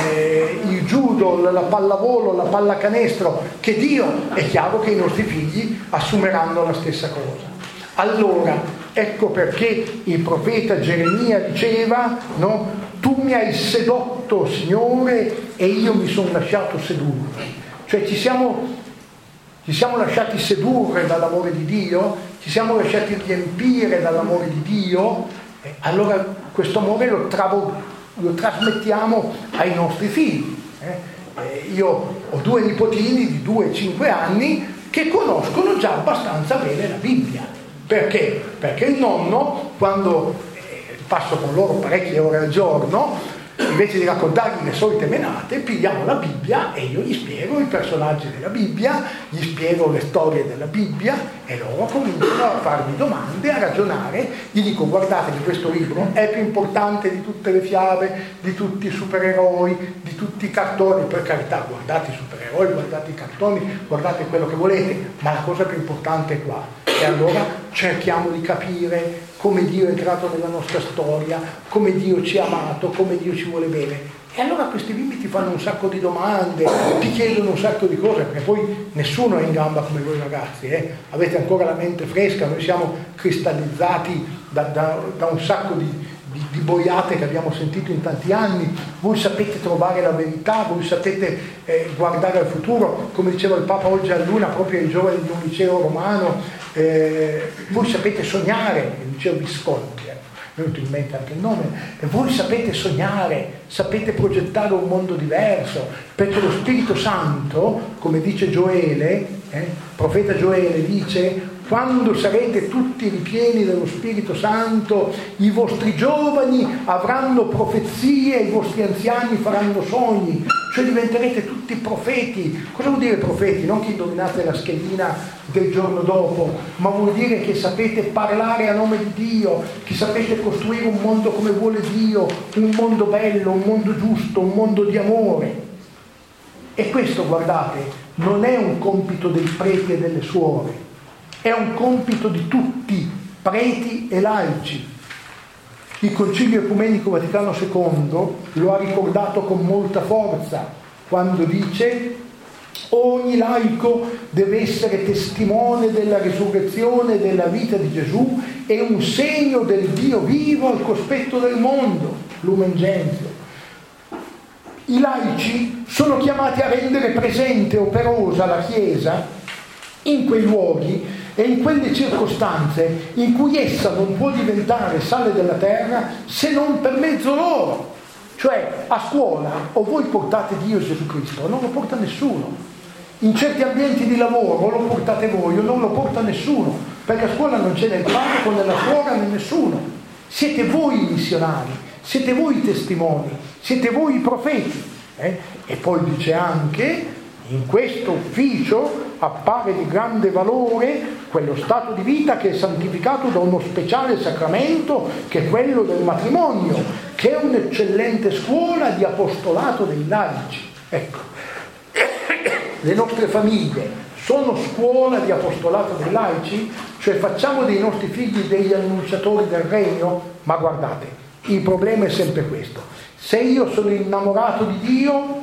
eh, il judo, la pallavolo, la pallacanestro che Dio, è chiaro che i nostri figli assumeranno la stessa cosa. Allora, ecco perché il profeta Geremia diceva, no? Tu mi hai sedotto, Signore, e io mi sono lasciato sedurre. Cioè ci siamo, ci siamo lasciati sedurre dall'amore di Dio, ci siamo lasciati riempire dall'amore di Dio, eh, allora questo amore lo, travo, lo trasmettiamo ai nostri figli. Eh. Eh, io ho due nipotini di due e cinque anni che conoscono già abbastanza bene la Bibbia. Perché? Perché il nonno, quando eh, passo con loro parecchie ore al giorno, invece di raccontargli le solite menate, pigliamo la Bibbia e io gli spiego i personaggi della Bibbia, gli spiego le storie della Bibbia e loro cominciano a farmi domande, a ragionare. Gli dico: guardate che questo libro è più importante di tutte le fiabe, di tutti i supereroi, di tutti i cartoni. Per carità, guardate i supereroi, guardate i cartoni, guardate quello che volete, ma la cosa più importante è qua. E allora cerchiamo di capire come Dio è entrato nella nostra storia, come Dio ci ha amato, come Dio ci vuole bene. E allora questi bimbi ti fanno un sacco di domande, ti chiedono un sacco di cose, perché poi nessuno è in gamba come voi ragazzi, eh? Avete ancora la mente fresca, noi siamo cristallizzati da, da, da un sacco di, di, di boiate che abbiamo sentito in tanti anni. Voi sapete trovare la verità, voi sapete eh, guardare al futuro, come diceva il Papa oggi a Luna, proprio ai giovani di un liceo romano. Eh, voi sapete sognare, diceva Visconti, eh, mi è venuto in mente anche il nome, e voi sapete sognare, sapete progettare un mondo diverso, perché lo Spirito Santo, come dice Gioele, eh, profeta Gioele dice: quando sarete tutti ripieni dello Spirito Santo, i vostri giovani avranno profezie, i vostri anziani faranno sogni, cioè diventerete tutti profeti. Cosa vuol dire profeti? Non che indovinate la schedina del giorno dopo, ma vuol dire che sapete parlare a nome di Dio, che sapete costruire un mondo come vuole Dio, un mondo bello, un mondo giusto, un mondo di amore. E questo, guardate, non è un compito dei preti e delle suore, è un compito di tutti, preti e laici. Il Concilio Ecumenico Vaticano secondo lo ha ricordato con molta forza quando dice: ogni laico deve essere testimone della risurrezione e della vita di Gesù e un segno del Dio vivo al cospetto del mondo, Lumen Gentium. I laici sono chiamati a rendere presente e operosa la Chiesa in quei luoghi e in quelle circostanze in cui essa non può diventare sale della terra se non per mezzo loro. Cioè, a scuola o voi portate Dio Gesù Cristo o non lo porta nessuno. In certi ambienti di lavoro o lo portate voi o non lo porta nessuno, perché a scuola non c'è né il parroco né la suora né nessuno. Siete voi i missionari, siete voi i testimoni, siete voi i profeti. Eh? E poi dice anche: in questo ufficio appare di grande valore quello stato di vita che è santificato da uno speciale sacramento che è quello del matrimonio, che è un'eccellente scuola di apostolato dei laici. Ecco, le nostre famiglie sono scuola di apostolato dei laici, cioè facciamo dei nostri figli degli annunciatori del regno. Ma guardate, il problema è sempre questo: se io sono innamorato di Dio,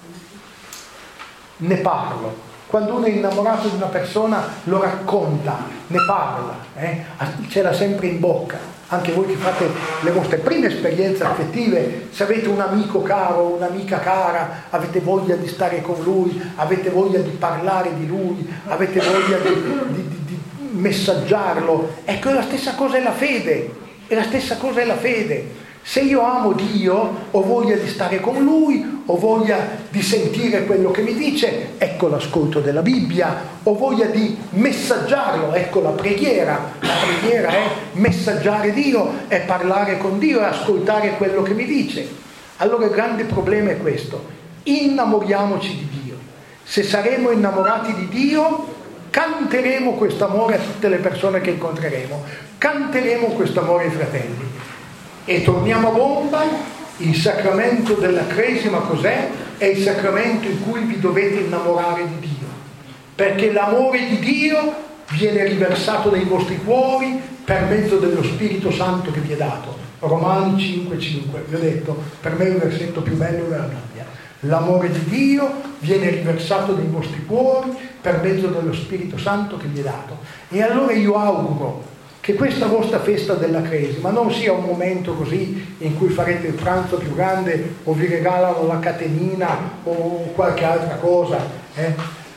ne parlo. Quando uno è innamorato di una persona lo racconta, ne parla, eh? Ce l'ha sempre in bocca. Anche voi che fate le vostre prime esperienze affettive, se avete un amico caro, un'amica cara, avete voglia di stare con lui, avete voglia di parlare di lui, avete voglia di, di, di, di messaggiarlo. Ecco, la stessa cosa è la fede, e la stessa cosa è la fede. Se io amo Dio, ho voglia di stare con Lui, ho voglia di sentire quello che mi dice, ecco l'ascolto della Bibbia, ho voglia di messaggiarlo, ecco la preghiera. La preghiera è messaggiare Dio, è parlare con Dio, è ascoltare quello che mi dice. Allora il grande problema è questo: innamoriamoci di Dio. Se saremo innamorati di Dio, canteremo questo amore a tutte le persone che incontreremo, canteremo questo amore ai fratelli. E torniamo a bomba, il sacramento della Cresima cos'è? è il sacramento in cui vi dovete innamorare di Dio, perché l'amore di Dio viene riversato nei vostri cuori per mezzo dello Spirito Santo che vi è dato. Romani cinque cinque, vi ho detto, per me è il versetto più bello della Bibbia. L'amore di Dio viene riversato nei vostri cuori per mezzo dello Spirito Santo che vi è dato. E allora io auguro che questa vostra festa della Cresima non sia un momento così in cui farete il pranzo più grande o vi regalano la catenina o qualche altra cosa, eh?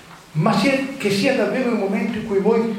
ma sia, che sia davvero un momento in cui voi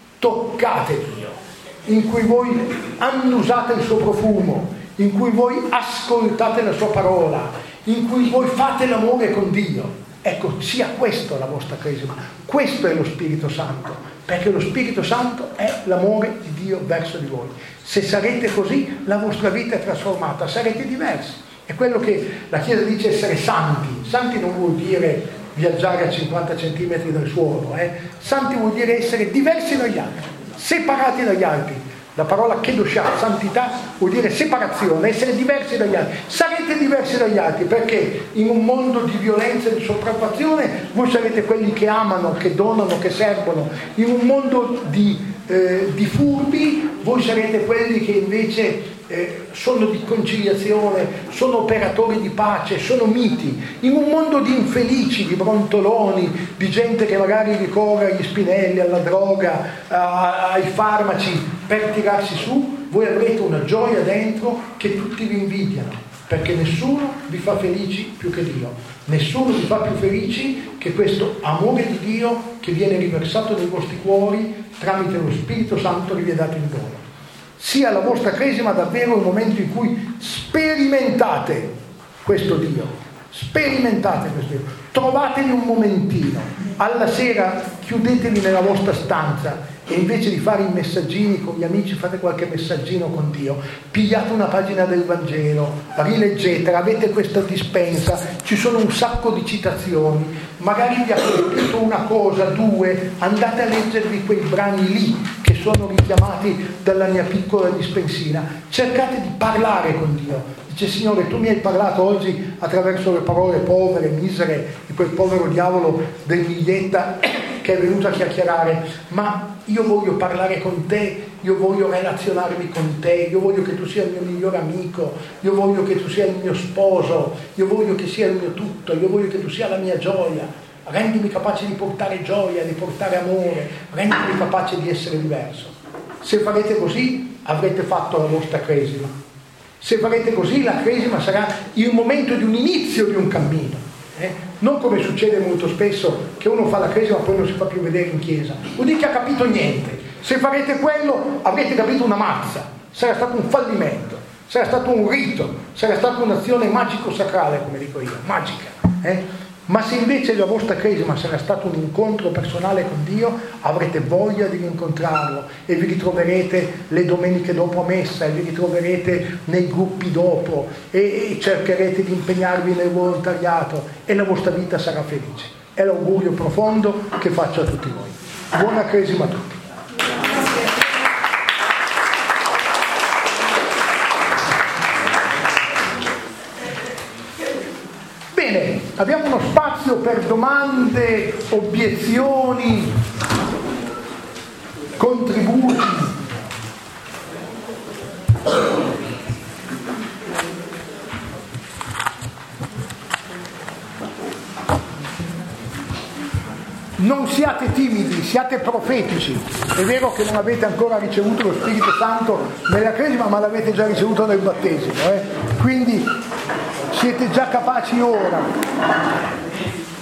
toccate Dio, in cui voi annusate il suo profumo, in cui voi ascoltate la sua parola, in cui voi fate l'amore con Dio. Ecco, sia questo la vostra Cresima, questo è lo Spirito Santo, perché lo Spirito Santo è l'amore di Dio verso di voi. Se sarete così, la vostra vita è trasformata, sarete diversi. È quello che la Chiesa dice essere santi. Santi non vuol dire viaggiare a cinquanta centimetri dal suolo, eh? Santi vuol dire essere diversi dagli altri, separati dagli altri. La parola kedoshah, santità, vuol dire separazione, essere diversi dagli altri. Sarete diversi dagli altri perché in un mondo di violenza e di sopraffazione voi sarete quelli che amano, che donano, che servono. In un mondo di, eh, di furbi voi sarete quelli che invece eh, sono di conciliazione, sono operatori di pace, sono miti. In un mondo di infelici, di brontoloni, di gente che magari ricorre agli spinelli, alla droga, a, ai farmaci per tirarsi su, voi avrete una gioia dentro che tutti vi invidiano, perché nessuno vi fa felici più che Dio, nessuno vi fa più felici che questo amore di Dio che viene riversato nei vostri cuori tramite lo Spirito Santo che vi è dato in dono. Sia la vostra Cresima davvero un momento in cui sperimentate questo Dio, sperimentate questo Dio, trovatevi un momentino, alla sera chiudetevi nella vostra stanza e invece di fare i messaggini con gli amici fate qualche messaggino con Dio, pigliate una pagina del Vangelo, rileggetela, avete questa dispensa, ci sono un sacco di citazioni, magari vi ha colpito una cosa, due, andate a leggervi quei brani lì che sono richiamati dalla mia piccola dispensina, cercate di parlare con Dio. Dice: Signore, tu mi hai parlato oggi attraverso le parole povere, misere di quel povero diavolo del Miglietta che è venuto a chiacchierare, ma io voglio parlare con te, io voglio relazionarmi con te, io voglio che tu sia il mio migliore amico, io voglio che tu sia il mio sposo, io voglio che sia il mio tutto, io voglio che tu sia la mia gioia. Rendimi capace di portare gioia, di portare amore, rendimi capace di essere diverso. Se farete così avrete fatto la vostra Cresima. Se farete così la Cresima sarà il momento di un inizio di un cammino. Eh? Non come succede molto spesso che uno fa la Cresima e poi non si fa più vedere in chiesa. Vuol dire che ha capito niente. Se farete quello avrete capito una mazza, sarà stato un fallimento, sarà stato un rito, sarà stata un'azione magico-sacrale, come dico io, magica. Eh? Ma se invece la vostra Cresima sarà stato un incontro personale con Dio, avrete voglia di incontrarlo e vi ritroverete le domeniche dopo messa e vi ritroverete nei gruppi dopo e, e cercherete di impegnarvi nel volontariato e la vostra vita sarà felice. È l'augurio profondo che faccio a tutti voi. Buona Cresima a tutti. Bene, abbiamo uno spazio per domande, obiezioni, contributi. Non siate timidi, siate profetici. È vero che non avete ancora ricevuto lo Spirito Santo nella Cresima, ma l'avete già ricevuto nel battesimo. Eh? Quindi siete già capaci ora